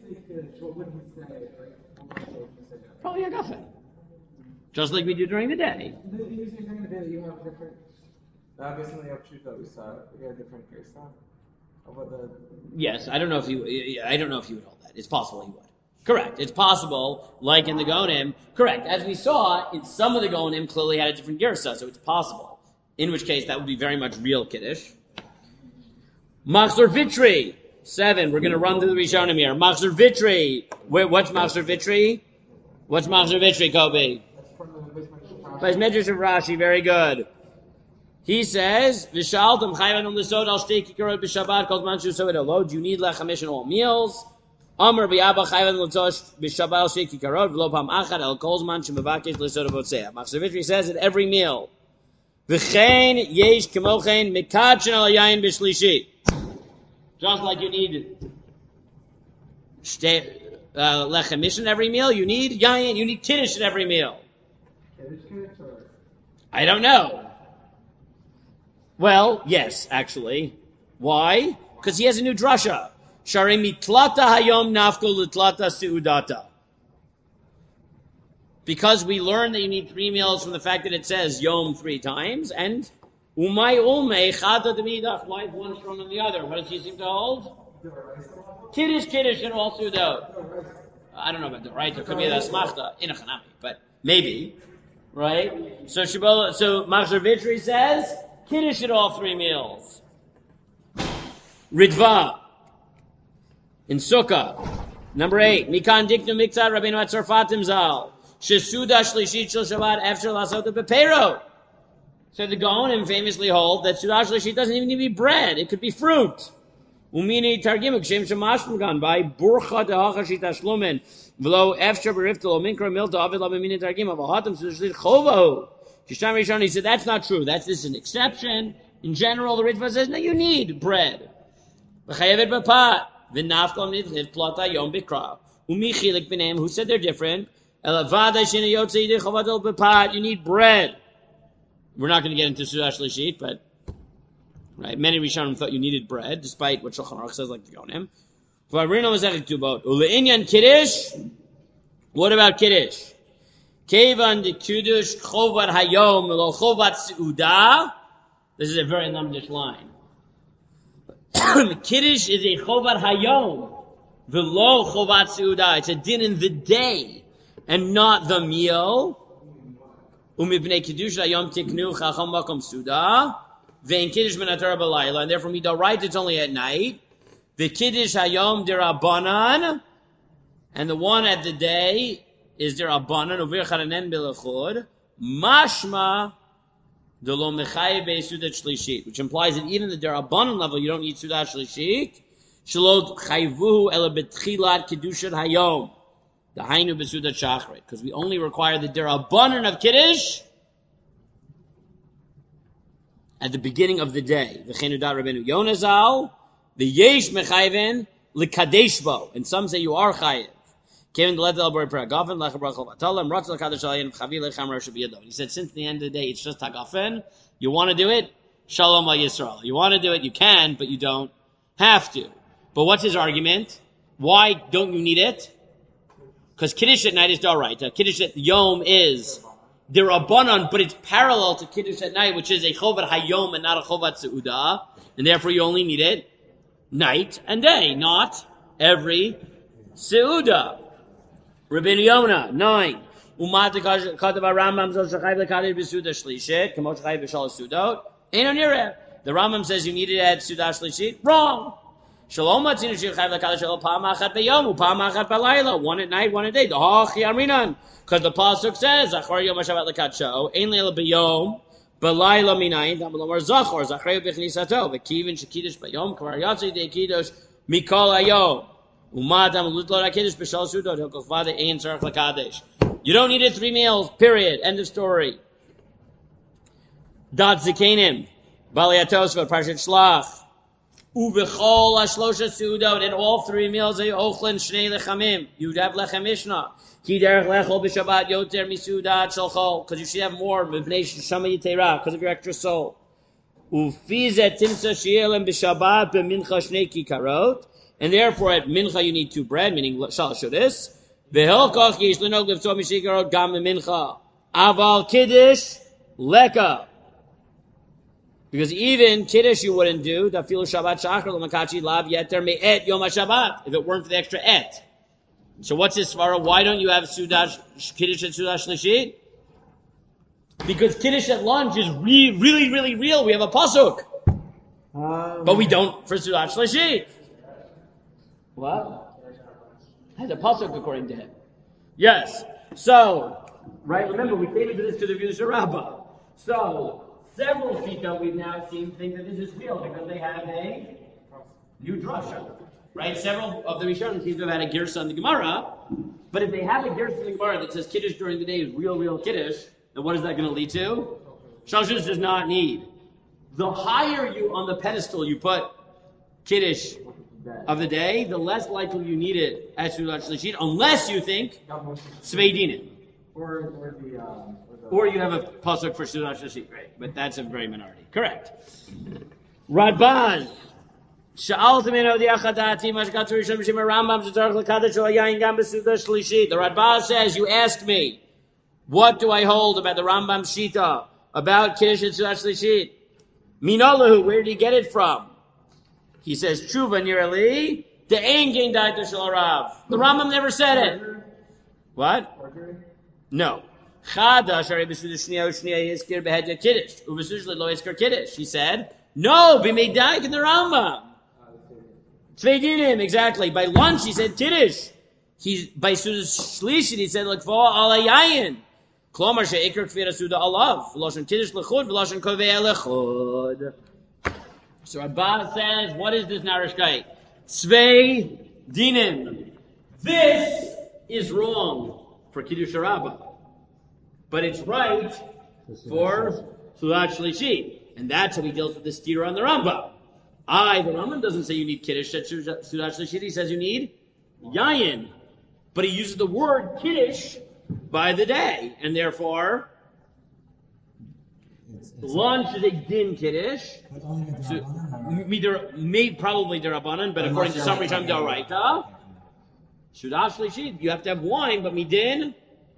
Probably a gafen. Just like we do during the day. Usually during the day you have different. Obviously, we have different case about the. Yes, I don't know if he would hold that. It's possible he would. Correct. It's possible, like in the Gonim. Correct. As we saw, in some of the Gonim clearly had a different girsa, so it's possible. In which case, that would be very much real Kiddush. Machzor Vitri. 7. We're going to run through the Rishonim here. Machzor Vitri. What's Machzor Vitri? What's Machzor Vitri, Kobe? By his Medrash of Rashi. Very good. He says, "V'shaltem chayvan l'sod al shtei kikarot b'Shabbat kol zman she'usod elo." Do you need lechamish in all meals? Amar b'Abba chayvan l'sod b'Shabbat al shtei kikarot v'lo pam achad el kol zman she'mevakesh l'sod avotzeah. Machzor Vitri says at every meal, "V'chein yesh k'mochein mikadshin al yayin b'shlishi." Just like you need lechamish in every meal, you need yayin, you need kiddush in every meal. I don't know. Well, yes, actually. Why? Because he has a new drasha. Shari mitlata hayom nafko litlata seudata. Because we learned that you need 3 meals from the fact that it says yom 3 times, and umay ulmei chata demidach. Why is one stronger than the other? What does he seem to hold? Kiddush, and all sudot. I don't know about the right. There could be a smachta in a chanami, but maybe. Right? So Machzor Vitri says, Kiddush at all 3 meals. Ritva. In Sukkah. Number 8. Mikan diknu miktzat Rabbeinu Atzarfatim zal. Shesuda shlishit shel Shabbat after lasota bepeiro. So the Gaonim famously hold that Suda shlishit doesn't even need to be bread. It could be fruit. Umini targimuk shem shemashim gan by burcha dehachashit ashlumen v'lo efshar beriftel minkra milta avid la b'mini targim avahatam sushlit chovahu. Kishtam Rishon, he said that's not true. That's just an exception. In general, the Ritva says no, you need bread. V'chayevet b'pat v'nafkol nidchit plata yom bikra umichilik b'neim. Who said they're different? Elavada shina yotze yidei chavadol b'pat. You need bread. We're not going to get into Suda Shlishit, but right, many Rishonim thought you needed bread, despite what Shulchan Aruch says, like the Gonim. What about Kiddush? Kevan de Kiddush chovat hayom lo chovat seuda. This is a very lumdish line. Kiddush is a chovat hayom v'lo chovat seuda. It's a din in the day and not the meal. Umibnei Kiddush hayom tiknu chacham makom seuda. Vein Kiddush Menatar Balayla, and therefore Midah right, it's only at night. The Kiddush Hayom Derabanan, and the one at the day is Derabanan, Uvir Charanen Belachod, Mashma Delo Mechai Be Sudat Shlishit, which implies that even the Derabanan level, you don't need Sudat Shlishit. Shalot Chayvuhu Ela Betchilat Kiddushat Hayom, the Hainu Besudat Shachrit, because we only require the Derabanan of Kiddush at the beginning of the day. V'cheinu dat Rabbeinu Yonazal, the yesh mechayven l'kadeshbo, and some say you are chayiv. Kevin the letter al-bori peragafen lechabrachol v'atalam ratz l'kadosh alayin v'chavi lecham rosh b'yadon. He said, since the end of the day it's just hagafen, you want to do it, shalom al Yisrael. You want to do it, you can, but you don't have to. But what's his argument? Why don't you need it? Because Kiddush at night is d'oraita. Kiddush at Yom is Derabanan, but it's parallel to Kiddush at night, which is a chovat hayom and not a chovat seuda, and therefore you only need it night and day, not every seuda. Rabbeinu Yonah, 9. Umat katav Rambam zol shachayv lekadeh b'seuda shlishit, k'mot shachayv b'shal sudot. Eino nireh. The Rambam says you need it at seuda shlishit. Wrong. Shalom matzinu shachayv lekadeh shal pa'am achat b'yom u'pa'am achat b'layla. One at night, one at day. D'hachi arinan. Because the pasuk says, "Zachor yom hashavat lekadsho, ein leila b'yom, b'layla minayin, tamar zachor, zachrei b'chnisato, v'kivin shekidush b'yom, kvar yatzei de kiddush mikol hayom." You don't need it 3 meals, period. End of story. Dat Zikanim, Baliatosva, Parshat Shlach, Uvechol Ashlosha Sudot, and all 3 meals, Ochlen Shnei Lechamim. You'd have Lechem Mishnah. Ki derech lechol b'Shabbat yoter misudat shalchol, because you should have more, Mivnei Shama Yitera, because of your extra soul. Ufizet Timsa Shielem b'Shabbat b'Mincha Shnei Kikarot, and therefore at Mincha you need 2 bread, meaning Shalosh Shodis. V'Hilkoch Yish L'nog Levto Mishikarot Gam Mincha. Aval Kiddush Leka. Because even Kiddush you wouldn't do, Dafilu Shabbat Shachar L'Makachi Lav Yeter Me'et Yom HaShabbat, if it weren't for the extra et. So what's this svara? Why don't you have Sudash Kiddush at Sudash Lishit? Because Kiddush at lunch is really, really real. We have a pasuk. But we don't for Sudash Lishit. What? Has a pasuk according to him. Yes. So, right, remember we came into this to the Vidusha Rabbah. So, several Shita we've now seen think that this is real because they have a new drasha. Right? Several of the Rishonim seem to have had a girsa in the Gemara, but if they have a girsa in the Gemara that says Kiddush during the day is real Kiddush, then what is that going to lead to? Shalosh does not need. The higher you on the pedestal you put Kiddush of the day, the less likely you need it at Sudat Shlishit, unless you think Svei Dinim. Or you have a pasuk for Sudat Shlishit, right? But that's a very minority. Correct. Radban. The Radbaz says, you asked me, what do I hold about the Rambam Shita, about Kiddush and Sudat Shlishit? Minalahu, where did he get it from? He says, Tshuva nirali, the Ein Gein Daita Shel Rav. The Rambam never said it. What? No. Chadash Ari B'Sudah Shniya U'Shniya Yizkir Behedya Kiddush. U'V'Sudah Lo Yizkir Kiddush. He said, no, B'Meidaik in the Rambam. Tvei Dinim, exactly. By lunch, he said Kiddush. By Sudah Shlishit, he said, L'kvo Ala Yayin. Klomar She'ikr Kfir Sudah Alav. V'Loshen Kiddush L'chud, V'Loshen Kovei L'chud. So Abba says, what is this Narishkeit? Tvei Dinim. This is wrong for Kiddush Rabbah. But it's right for Sudat Shlishit. And that's how he deals with the steer on the Rambam. The Rambam doesn't say you need Kiddush at Sudat Shlishit. He says you need Yayin. But he uses the word Kiddush by the day. And therefore, lunch is a din Kiddush. So, probably Derabanan, but according to some Rishon D'Oraita, Sudat Shlishit, you have to have wine, but midin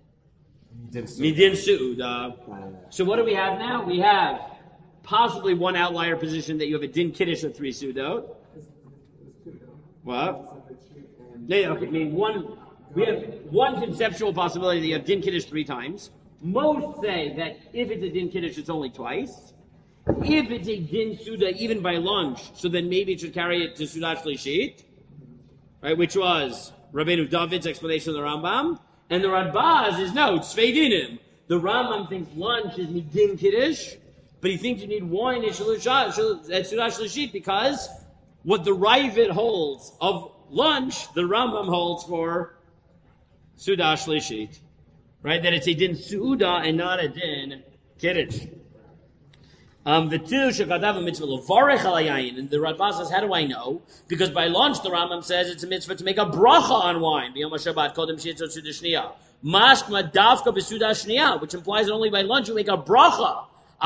Su'uda. So what do we have now? We have possibly one outlier position that you have a din Kiddush of 3 Sudot. What? Yeah, okay, I mean, we have one conceptual possibility that you have din Kiddush 3 times. Most say that if it's a din Kiddush, it's only twice. If it's a din Suda, even by lunch, so then maybe it should carry it to Sudat Shlishit, right? Which was Rabbeinu David's explanation of the Rambam. And the Radbaz is, no, it's Tvei Dinim. The Rambam thinks lunch is midin Kiddush, but he thinks you need wine at Sudat Shlishit because what the Ravid holds of lunch, the Rambam holds for Sudat Shlishit. Right? That it's a din Su'uda and not a din Kiddush. And the Radbaz says, how do I know? Because by lunch, the Rambam says it's a mitzvah to make a bracha on wine. Which implies that only by lunch you make a bracha.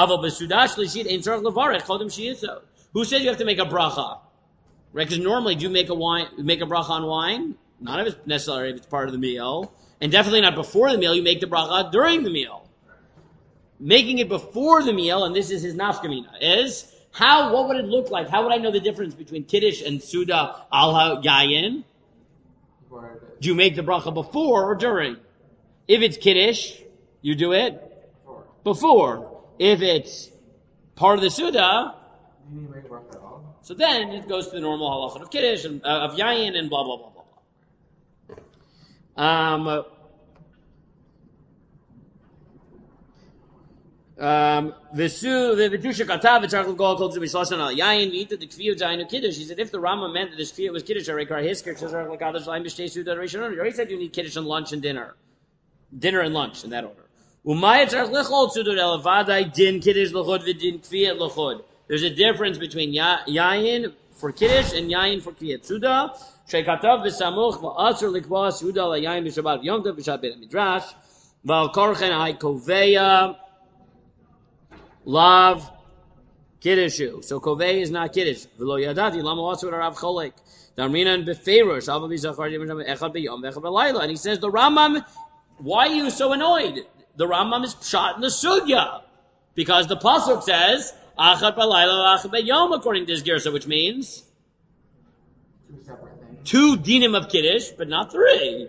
Who said you have to make a bracha? Right? Because normally, do you make a bracha on wine? Not if it's necessary, if it's part of the meal. And definitely not before the meal, you make the bracha during the meal. Making it before the meal, and this is his nafkamina, is what would it look like? How would I know the difference between Kiddush and Suda al Yayin? Do you make the bracha before or during? If it's Kiddush, you do it before. If it's part of the Suda, so then it goes to the normal halacha of Kiddush and of Yayin and blah blah blah blah blah. He said if the Rama meant that this kfiyah was kiddush, he already said you need kiddush and lunch and dinner. Dinner and lunch in that order. There's a difference between yayin for kiddush and yayin for kfiyah. Tzuda, shekatav v'samuch v'asur likba suda la yayin b'shabbat yom tov b'shabbat beit midrash v'al korchen hay koveya lav kiddushu. So kovei is not kiddush. V'lo yadati lama asur arav cholek. Darminan b'feirush alva b'zachar echad b'yom v'echad b'layla. And he says the Rambam. Why are you so annoyed? The Rambam is shot in the sugya because the pasuk says achad b'layla achad b'yom according to this girsa, which means Two separate things. 2 dinim of kiddush, but not 3.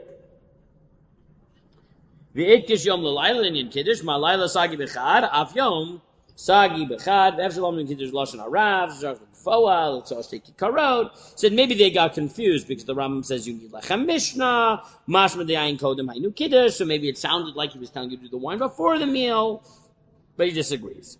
V'ikdish yom l'layla in kiddush ma layla sagi b'chad af yom sagi b'chad v'efshalom in kiddush lashon harav zach l'foal l'tzos teki karot. Said maybe they got confused because the Rambam says you need lechem mishnah mashma de'ayin kodem haynu kiddush, so maybe it sounded like he was telling you to do the wine before the meal, but he disagrees.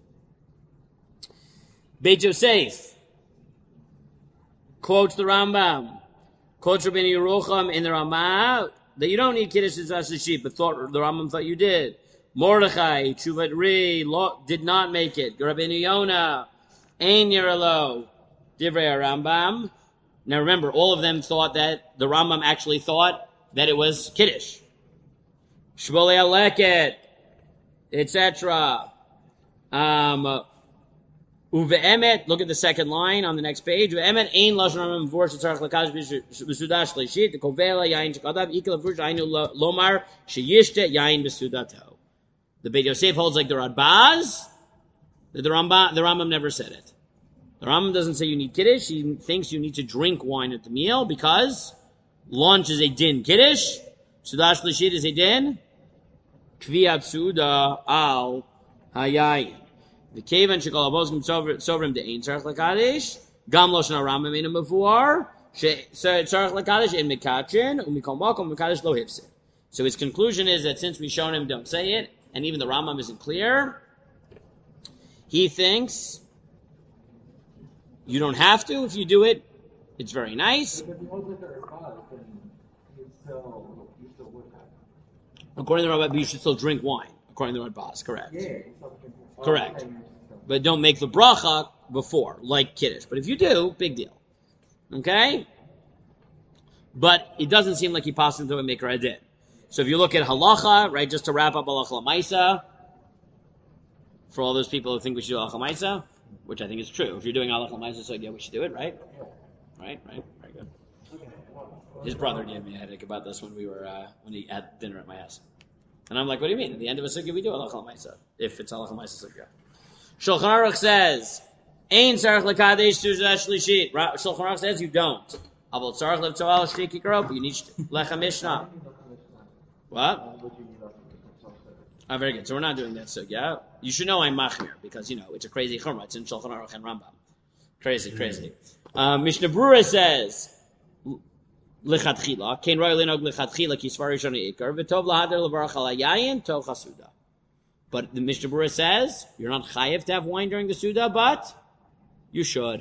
Beit Yosef quotes the Rambam, quotes Rabbeinu Yerucham in the Ramah that you don't need kiddush as a sheep, but the Rambam thought you did. Mordechai, Chuvat Ri, did not make it. Rabbeinu Yonah, Ein Yeralo, Divrei Rambam. Now remember, all of them thought that the Rambam actually thought that it was kiddush. Shbolei Aleket, etc. Uve'emet, look at the second line on the next page. Uve'emet ein lashon Rambam v'vor shetzarech lakadosh b'sudah shlishit. The kovela yain shekadav ikel v'vor she'ainu lomar sheyishte yain b'sudato. The Beit Yosef holds like the Radbaz. The Rambam never said it. The Rambam doesn't say you need kiddush. He thinks you need to drink wine at the meal because lunch is a din kiddush. Sudah shlishit is a din kviyat suda al hayayin. The kevan shekol aboskim sovrim de'ein tzarech lakadosh gam loshen Rambam in a mavuar tzarech lakadosh in mikachin umikol makom mikadosh lo hifsid. So his conclusion is that since we shown him don't say it, and even the Rambam isn't clear, he thinks you don't have to. If you do it, it's very nice. But if you hold it at Ramah, then you still would have. According to the Rambam, you should still drink wine. According to the Radbaz, correct. Yeah, you still can. Correct. Okay, But don't make the bracha before, like Kiddush. But if you do, big deal. Okay? But it doesn't seem like he passed into a Mikra Adin. So if you look at halacha, right, just to wrap up halacha l'maisa, for all those people who think we should do halacha l'maisa, which I think is true. If you're doing halacha l'maisa, so yeah, we should do it, right? Right, very good. His brother gave me a headache about this when he had dinner at my house. And I'm like, what do you mean? At the end of a sugya, we do halacha l'maisa, if it's halacha l'maisa sugya. Shulchan Aruch says, Ein tzarech l'kadesh sudah shlishit. Shulchan Aruch says you don't. Avol tzarech l'v'toal shtiki karot, you need lechem mishnah. What? Very good. So we're not doing that sugya. You should know I'm machmir because it's a crazy chumrah. It's in Shulchan Aruch and Rambam. Crazy. Mishnah Brura says lichatchila kein roy linog lichatchila ki svar rishoni ikar v'tov lahader levarach al hayayin tov chasuda. But the Mishnah Brura says you're not chayiv to have wine during the suda, but you should.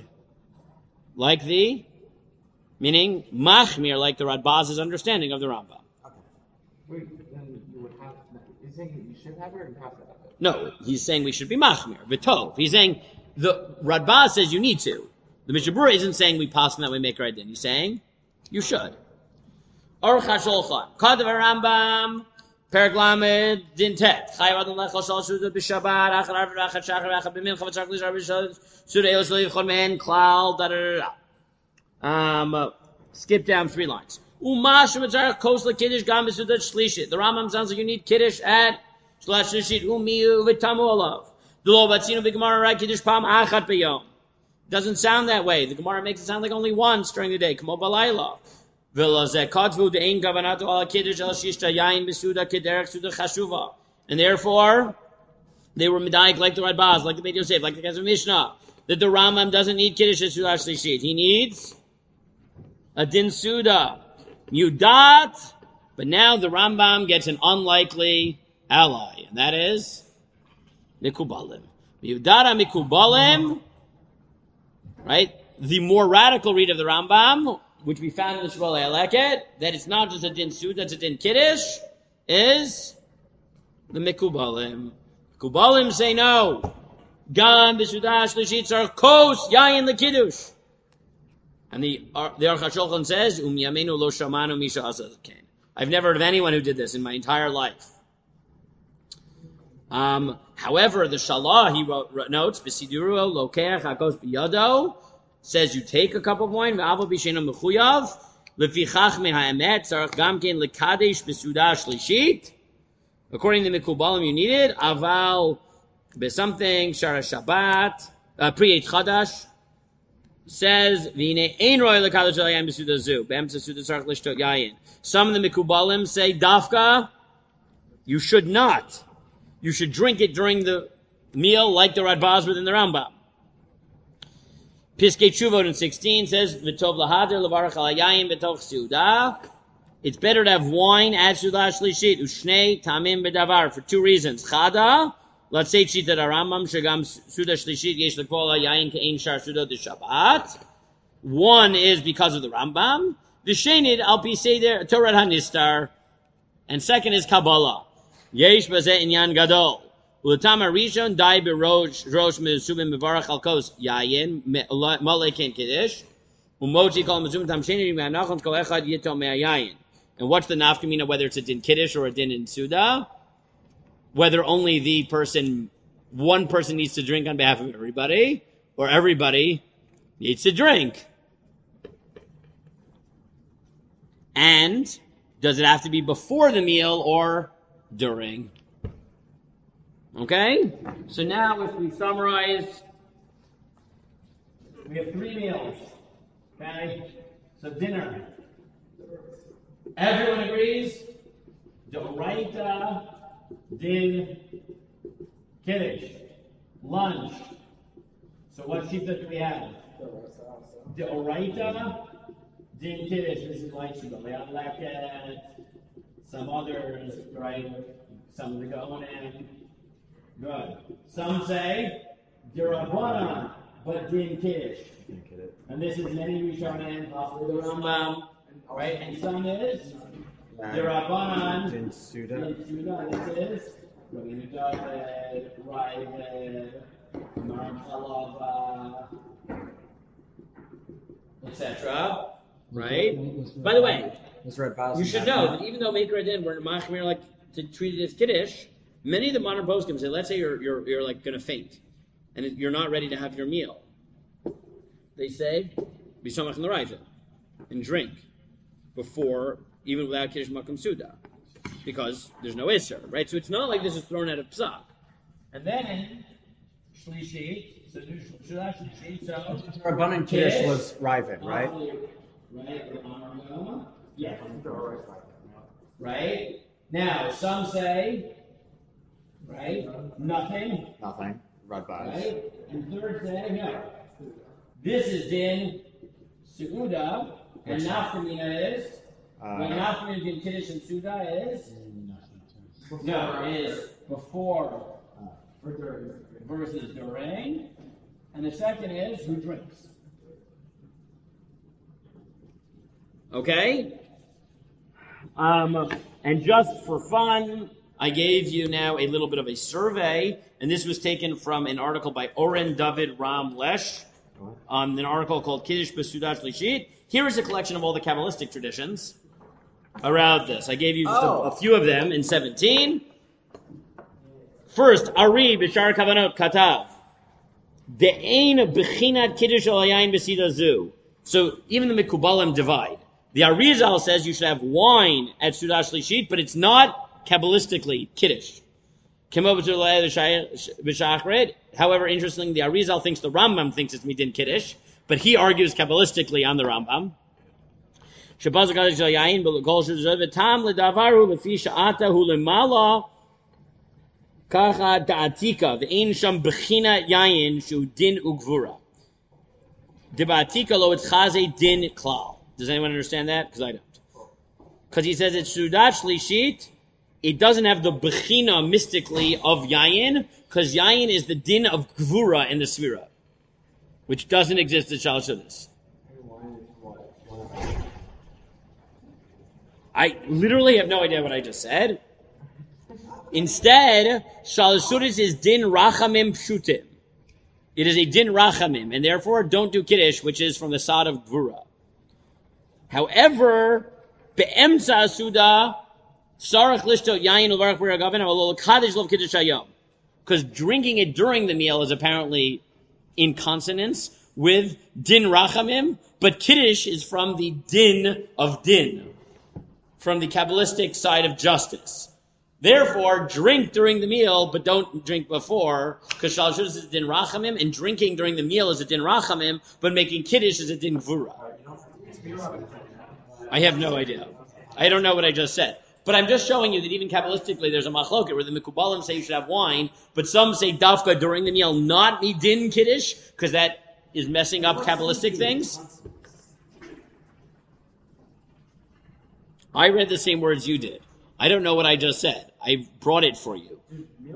Meaning machmir, like the Radbaz's understanding of the Rambam. Wait, then you would have. You're saying you should have it or you have to have it? No, he's saying we should be machmir, v'tov. He's saying the Radbaz says you need to. The Mishnah Brura isn't saying we pass that we make right in. He's saying you should. Aruch HaShulchan, Kadav Rambam, Perek Lamed, Din Tet. Chayav Adam Lechol Shal Suda B'Shabbat, Achad Arvid, Achad Shachar, Achad B'Mincha, V'Tzarech Lishar B'Shabbat, Suda Eos Lo Yivchon Mehen, Klal, da. Skip down 3 lines. Umash V'Tzarech Kos LeKiddush Gam B'Suda Shlishit. The Rambam sounds like you need Kiddush at Shlat Shlishit, Umiyu V'Tamu Olav. D'lo Batzinu B'Gemara Rai Kiddush Pam Achat B'Yom. Doesn't sound that way. The Gemara makes it sound like only once during the day. Kamo Balayla. And therefore, they were medayik like the Radbaz, like the Beit Yosef, like the guys of Mishnah, that the Rambam doesn't need Kiddush at Sudah Shlishit. He needs a Din Suda. Yudat. But now the Rambam gets an unlikely ally, and that is mikubalim. Yudara mikubalim, right? The more radical read of the Rambam, which we found in the Shmuel Leket, that it's not just a din sud, that's a din kiddush, is the mikubalim. Mikubalim say no. Gam b'sudash l'shit are kos yayin l'kiddush. And the Aruch HaShulchan says, yamenu lo shamanu misha azazken. I've never heard of anyone who did this in my entire life. However, the Shalah, he notes, B'siduro lokeach hakos b'yado, says you take a cup of wine, v'avo b'shena mechuyav, lefichach me'ha'emet, tzarech gamken lekadesh b'sudash l'shit. According to the Mikubalim, you need it. Aval b'something, shara Shabbat, pri-et chadash, says, v'ine ein roi lekadesh l'yayin b'suda zu, b'emtza suda tzarech l'shtot yayin. Some of the Mikubalim say, dafka, you should not. You should drink it during the meal like the Radbaz within the Rambam. Piskei Teshuvot in 16 says, v'tov lahader levarach al yayin b'toch suda. It's better to have wine at suda shlishit, ushnei tamim b'davar, for two reasons. Chada, let's say chita da Rambam, shagam suda shlishit yesh lekol yayin ke'ein shar suda de Shabbat. One is because of the Rambam. V'shenid al pi seder Torah hanistar. And second is Kabbalah. Yesh bazeh inyan gadol. Ulatama rishon dai berosh rosh mezubim mevarach al kos yayin malei ken kiddush umochi kol mezubim tam sheni me'anachon kol echad yitom me'ayayin. And what's the nafkamina whether it's a din kiddush or a din in suda? Whether only one person needs to drink on behalf of everybody, or everybody needs to drink. And does it have to be before the meal or during? Okay? So now if we summarize, we have 3 meals. Okay? So dinner. Everyone agrees? D'oraita, din, kiddush. Lunch. So what shita do we have? D'oraita, din, kiddush. This is like Shigolei Leket, some others, right? Some of the Gaonim. Good. Some say D'Rabbanan, but din kiddush. And this is many Rishonim, possibly the Rambam, right? And some is D'Rabbanan, Din Suda. Din Suda. This is Rabbeinu David, Ravid, Maram Chalava, etc. Right? By the way, you should know that even though Maker Adin, we're Machmir like to treat it as kiddush, many of the modern poskim say, let's say you're like going to faint, and you're not ready to have your meal. They say, "B'samach l'rayta," and drink before, even without kiddush makom suda, because there's no isser, right? So it's not like this is thrown out of psak. And then shlishi, so shlishi, so Rabbanan Kiddush was Ravid, right? Right. Yeah. Right. Now some say. Right? Nothing. Nothing. Radbaz. Right? And third say, no. This is din Su'uda, and nafkamina is, nafkamina din Kiddush and Su'uda is, no, it is before versus during, and the second is who drinks. Okay? And just for fun, I gave you now a little bit of a survey, and this was taken from an article by Oren David Ram Lesh, an article called Kiddush B'Sudash Lishit. Here is a collection of all the Kabbalistic traditions around this. I gave you just a few of them in 17. First, Ari B'Shar Kavanot Katav. De'ein B'chinat Kiddush Al Yayin B'Sida Zu. So even the Mikubalim divide. The Arizal says you should have wine at Sudash Lishit, but it's not Kabbalistically Kiddush. However, interestingly, the Arizal thinks the Rambam thinks it's Midin Kiddush, but he argues Kabbalistically on the Rambam. Does anyone understand that? Because I don't. Because he says it's Sudat Shlishit, it doesn't have the Bechina mystically of Yayin, Because yayin is the din of gvura in the Sfira, which doesn't exist in Shalosh Shudas. I literally have no idea what I just said. Instead, Shalosh Shudas is din rachamim pshutim. It is a din rachamim, and therefore don't do kiddush, which is from the sod of gvura. However, be'emtza suda sarach lishtot yayin uvarach b'ragaven avol kaddish lov kiddush hayom, because drinking it during the meal is apparently in consonance with din rachamim, but kiddush is from the din of din, from the Kabbalistic side of justice. Therefore, drink during the meal, but don't drink before, because Shalosh Shudas is a din rachamim, and drinking during the meal is a din rachamim, but making kiddush is a din gvura. I have no idea. I don't know what I just said. But I'm just showing you that even Kabbalistically there's a machloket where the Mekubalim say you should have wine, but some say dafka during the meal, not midin kiddush, because that is messing up Kabbalistic things. I read the same words you did. I don't know what I just said. I brought it for you.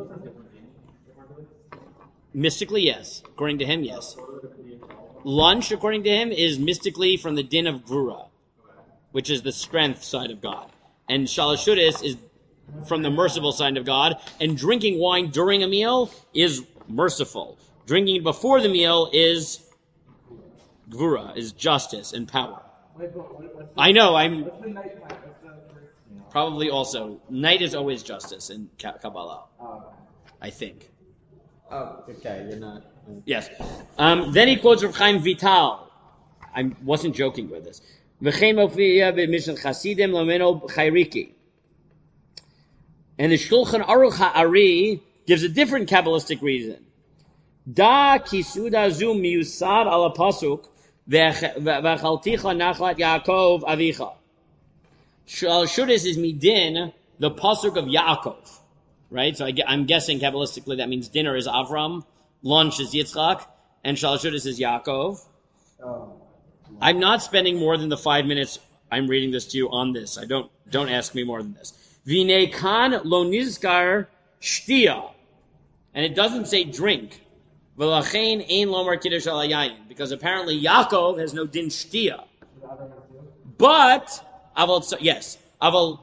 Mystically, yes. According to him, yes. Lunch, according to him, is mystically from the din of Gvura, which is the strength side of God. And Shalosh Shudas is from the merciful side of God. And drinking wine during a meal is merciful. Drinking before the meal is Gvura, is justice and power. I know, I'm probably also. Night is always justice in Kabbalah, I think. Oh, okay, you're not. Yes. Then he quotes Rav Chaim Vital. I wasn't joking with this. And the Shulchan Aruch Ha'ari gives a different Kabbalistic reason. Da kisuda zu miusad ala pasuk v'chalticha nachlat Yaakov avicha. Shalosh Shudas is midin, the pasuk of Yaakov. Right? So I'm guessing Kabbalistically that means dinner is Avram, lunch is Yitzchak, and Shalosh Shudas is Yaakov. I'm not spending more than the 5 minutes I'm reading this to you on this. Don't ask me more than this. V'nei kan lo nizkar shtia. And it doesn't say drink. V'lachein ein lomar kiddush al hayayin. Because apparently Yaakov has no din shtia. But, aval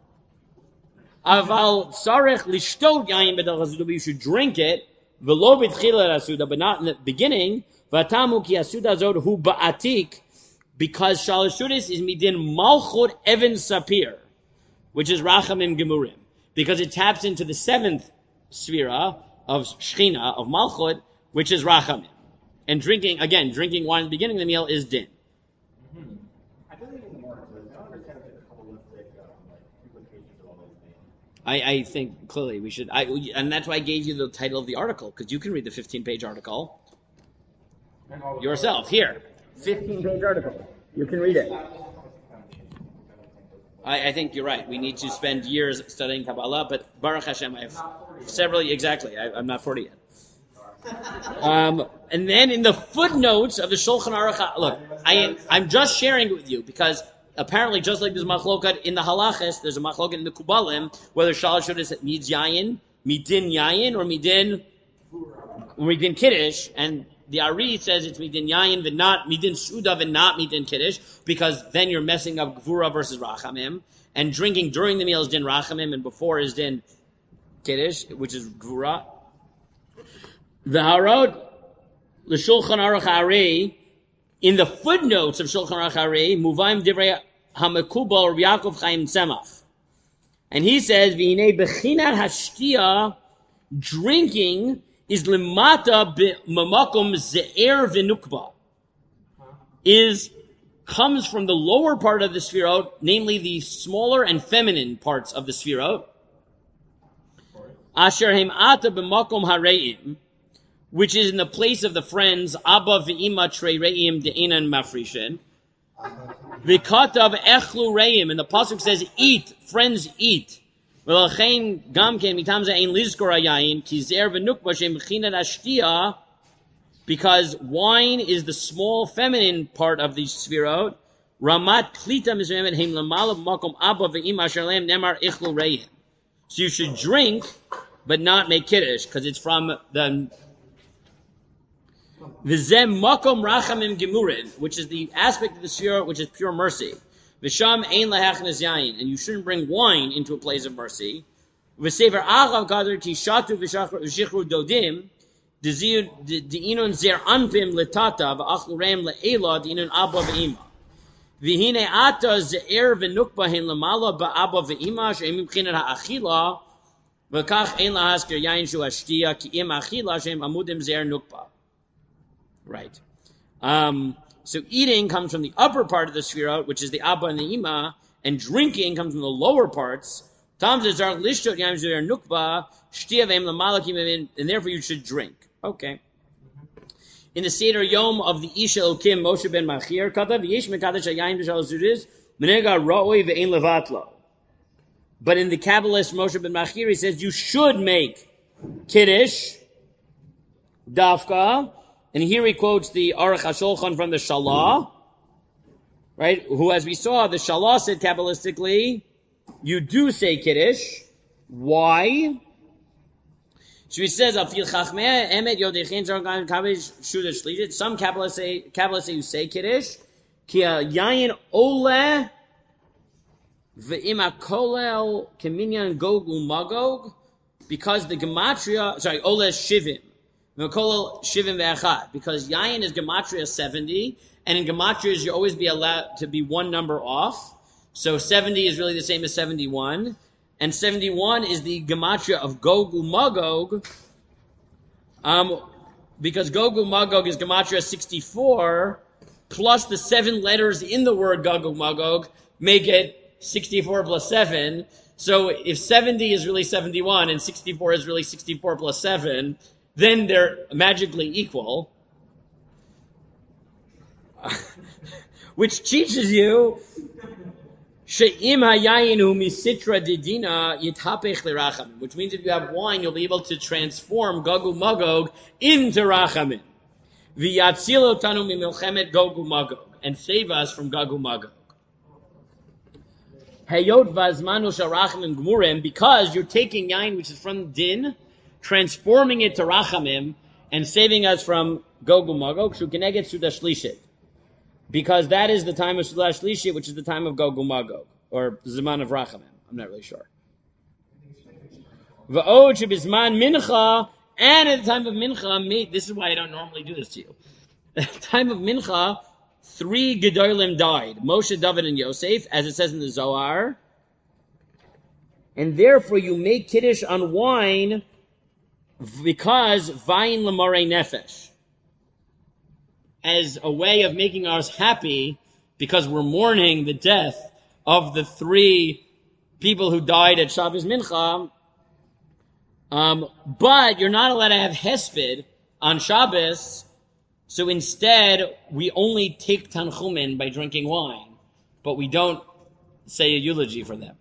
sarech lishtot yayin b'dal hasuda, you should drink it, v'lo b'tchila hasuda, but not in the beginning, v'atamu ki hasuda zod hu ba'atik, because Shalosh Shudas is midin malchut even sapir, which is rachamim gemurim, because it taps into the seventh sphera of shchina, of malchut, which is rachamim. And drinking wine at the beginning of the meal is din. I think clearly we should, and that's why I gave you the title of the article, because you can read the 15-page article yourself. Here, 15-page article. You can read it. I think you're right. We need to spend years studying Kabbalah, but Baruch Hashem, I have several, exactly, I'm not 40 yet. And then in the footnotes of the Shulchan Aruch, look, I'm just sharing it with you, because apparently, just like there's machlokat in the halachas, there's a machlokat in the kubalim, whether Shalosh Shudas needs yayin, midin yayin, or midin kiddush, and the Ari says it's midin yayin, but not midin suda, and not midin kiddush, because then you're messing up gvura versus rachamim, and drinking during the meal is din rachamim, and before is din kiddush, which is gvura. The Harod, the Shulchan Aruch Ari, in the footnotes of Shulchan Aruch Ari, Muvaim Divrei HaMekubal Rav Yaakov Chaim Tzemach. And he says, V'hinei bechinat hashtia, drinking is limata b'mamakom ze'er v'nukba. Comes from the lower part of the Sfirot, namely the smaller and feminine parts of the Sfirot. Asher heimata b'makom hareim, which is in the place of the friends, Abba v'ima trei re'im de'enan mafrishin. V'katav echlu re'im, and the pasuk says, eat, friends eat. V'lachein gamken mitam ze'ein lizkor hayayin, ki zer v'nukba shem b'chinat ashtia, because wine is the small feminine part of the sfirot. Ramat klita mizremet heim lamala b'makom Abba v'ima asher le'em nemar echlu re'im. So you should drink but not make kiddush because it's from the v'zem makom rachamim gemurin, which is the aspect of the sefira which is pure mercy. V'sham ein lahachnas yayin, and you shouldn't bring wine into a place of mercy. V'sever achav kadar tishatu v'shichru dodim. Di'inun zer anpim letata v'achlu reim le'ela di'inun abba v'ima. V'hine ata ze'er v'nukba hin lemala ba'abba v'ima she'im b'chinan ha'achila v'kach ein lahaskir yayin shu hashtiya ki im achila she'im amudim zer nukba. Right. So eating comes from the upper part of the sefira, which is the abba and the ima, and drinking comes from the lower parts. Tam zezar lishtot yayin zer nukba shtiya v'im lemala ki and therefore you should drink. Okay. In the Seder Yom of the Isha Elokim, Moshe ben Machir, Katav Yesh Mekadesh Hayayim B'Shal Zuris, Menega Ra'oi Ve'ein Levatlo. But in the Kabbalist Moshe ben Machir, he says you should make Kiddush, Dafka, and here he quotes the Aruch HaShulchan from the Shalah, right? Who, as we saw, the Shalah said Kabbalistically, you do say Kiddush. Why? So he says, some Kabbalists say you say Kiddush, ki yayin ole ve'ima kolel keminyan gog umagog, because the gematria, ole shivim, kolel shivim ve'achad, because yayin is gematria 70, and in gematrias you always be allowed to be one number off, so 70 is really the same as 71, and 71 is the gematria of Gog Umagog, because Gog Umagog is gematria 64, plus the 7 letters in the word Gog Umagog make it 64 plus 7. So if 70 is really 71 and 64 is really 64 plus 7, then they're magically equal. Which teaches you She'im hayayinu misitra didina yitapech lerachamim, which means if you have wine, you'll be able to transform Gog Umagog into rachamim. V'yatzil otanu mimilchemet Gog Umagog, and save us from Gog Umagog. Hayot vazmanu sharachamim gmurim, because you're taking yain, which is from din, transforming it to rachamim, and saving us from Gog Umagog. Shukeneget suda shlishit. Because that is the time of Sulah Shlishit, which is the time of Gog Umagog, or Zaman of Rachamim. I'm not really sure. V'od shebizman mincha, and at the time of mincha, this is why I don't normally do this to you. At the time of mincha, 3 Gedolim died, Moshe, David, and Yosef, as it says in the Zohar. And therefore you make Kiddush on wine, because Vayin L'Morei Nefesh, as a way of making us happy, because we're mourning the death of the 3 people who died at Shabbos Mincha. But you're not allowed to have hesped on Shabbos, so instead we only take tanchumin by drinking wine, but we don't say a eulogy for them.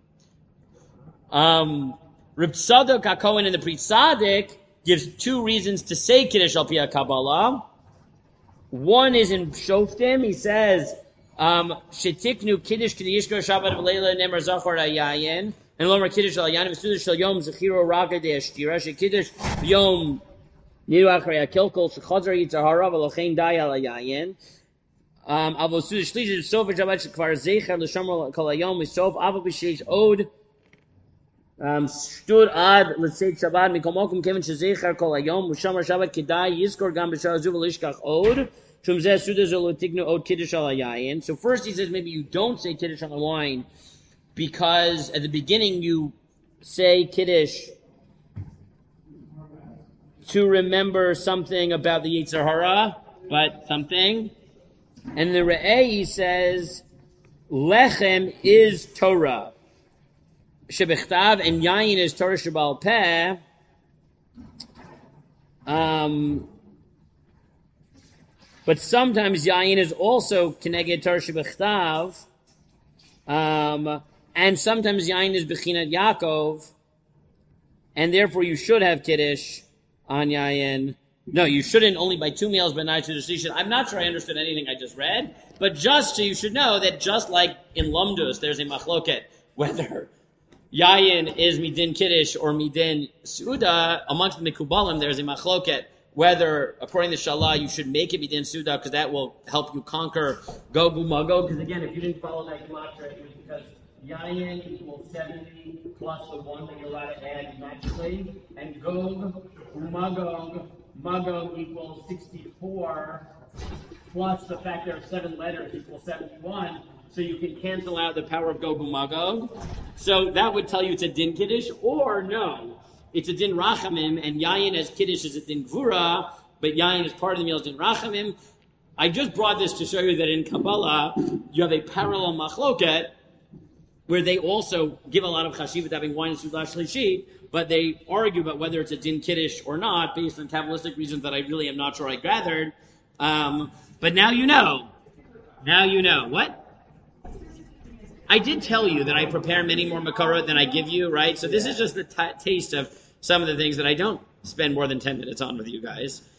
Reb Tzadok HaKohen in the Pri Tzadik gives 2 reasons to say Kiddush al Pi Kabbalah. One is in Shoftim. He says, "Shetiknu Kiddush K'diyishko Shabbat V'Leila Nemer Zachor Ayayin and Lomer Kiddush Al Yayin V'Sudah Shel Yom Zechiro Raga De Ashtira Shekiddush Yom Nidu Achrei Akilkol Shechazar Yitzar Hara V'Lochein Dai Al Ayayin Avo Sudah Shlish Sof Shabbat Shekvar Zecher L'Shomer Kol Hayom V'Sof Avo B'Sheish Od Shtud Ad L'Tzeit Shabbat Mikomokum Kevin Shezecher Kol Hayom V'Shomer Shabbat Kedai Yizkor Gam B'Shar Zu V'Lishkach Od. So first he says maybe you don't say Kiddush on the wine because at the beginning you say Kiddush to remember something about the Yetzer Hara, but something. And the Re'eh, he says, Lechem is Torah. Shebichtav, and Yayin is Torah Shebal Peh. But sometimes Yayin is also Keneged Torah Shebechtav, and sometimes Yayin is Bechinat Yaakov, and therefore you should have Kiddush on Yayin. No, you shouldn't only by 2 meals, but not to the Shlishin. I'm not sure I understood anything I just read, but just so you should know that just like in Lumdus, there's a machloket, whether Yayin is midin kiddush or midin suda. Amongst the mikubalim, there's a machloket whether, according to Shalah, you should make it midin suda because that will help you conquer Gog Magog. Because again, if you didn't follow that gematria, it was because Yayin equals 70 plus the one that you're allowed to add magically, and Gog Magog equals 64 plus the fact there are 7 letters equals 71. So you can cancel out the power of Gog Magog. So that would tell you it's a din kiddush, or no, it's a din rachamim, and yayin as kiddush is a din gvura, but yayin as part of the meal is din rachamim. I just brought this to show you that in Kabbalah you have a parallel machloket where they also give a lot of chashivah to having wine and sudah shlishi, but they argue about whether it's a din kiddush or not based on Kabbalistic reasons that I really am not sure I gathered. But now you know. Now you know. What? I did tell you that I prepare many more makarot than I give you, right? So this is just the taste of some of the things that I don't spend more than 10 minutes on with you guys.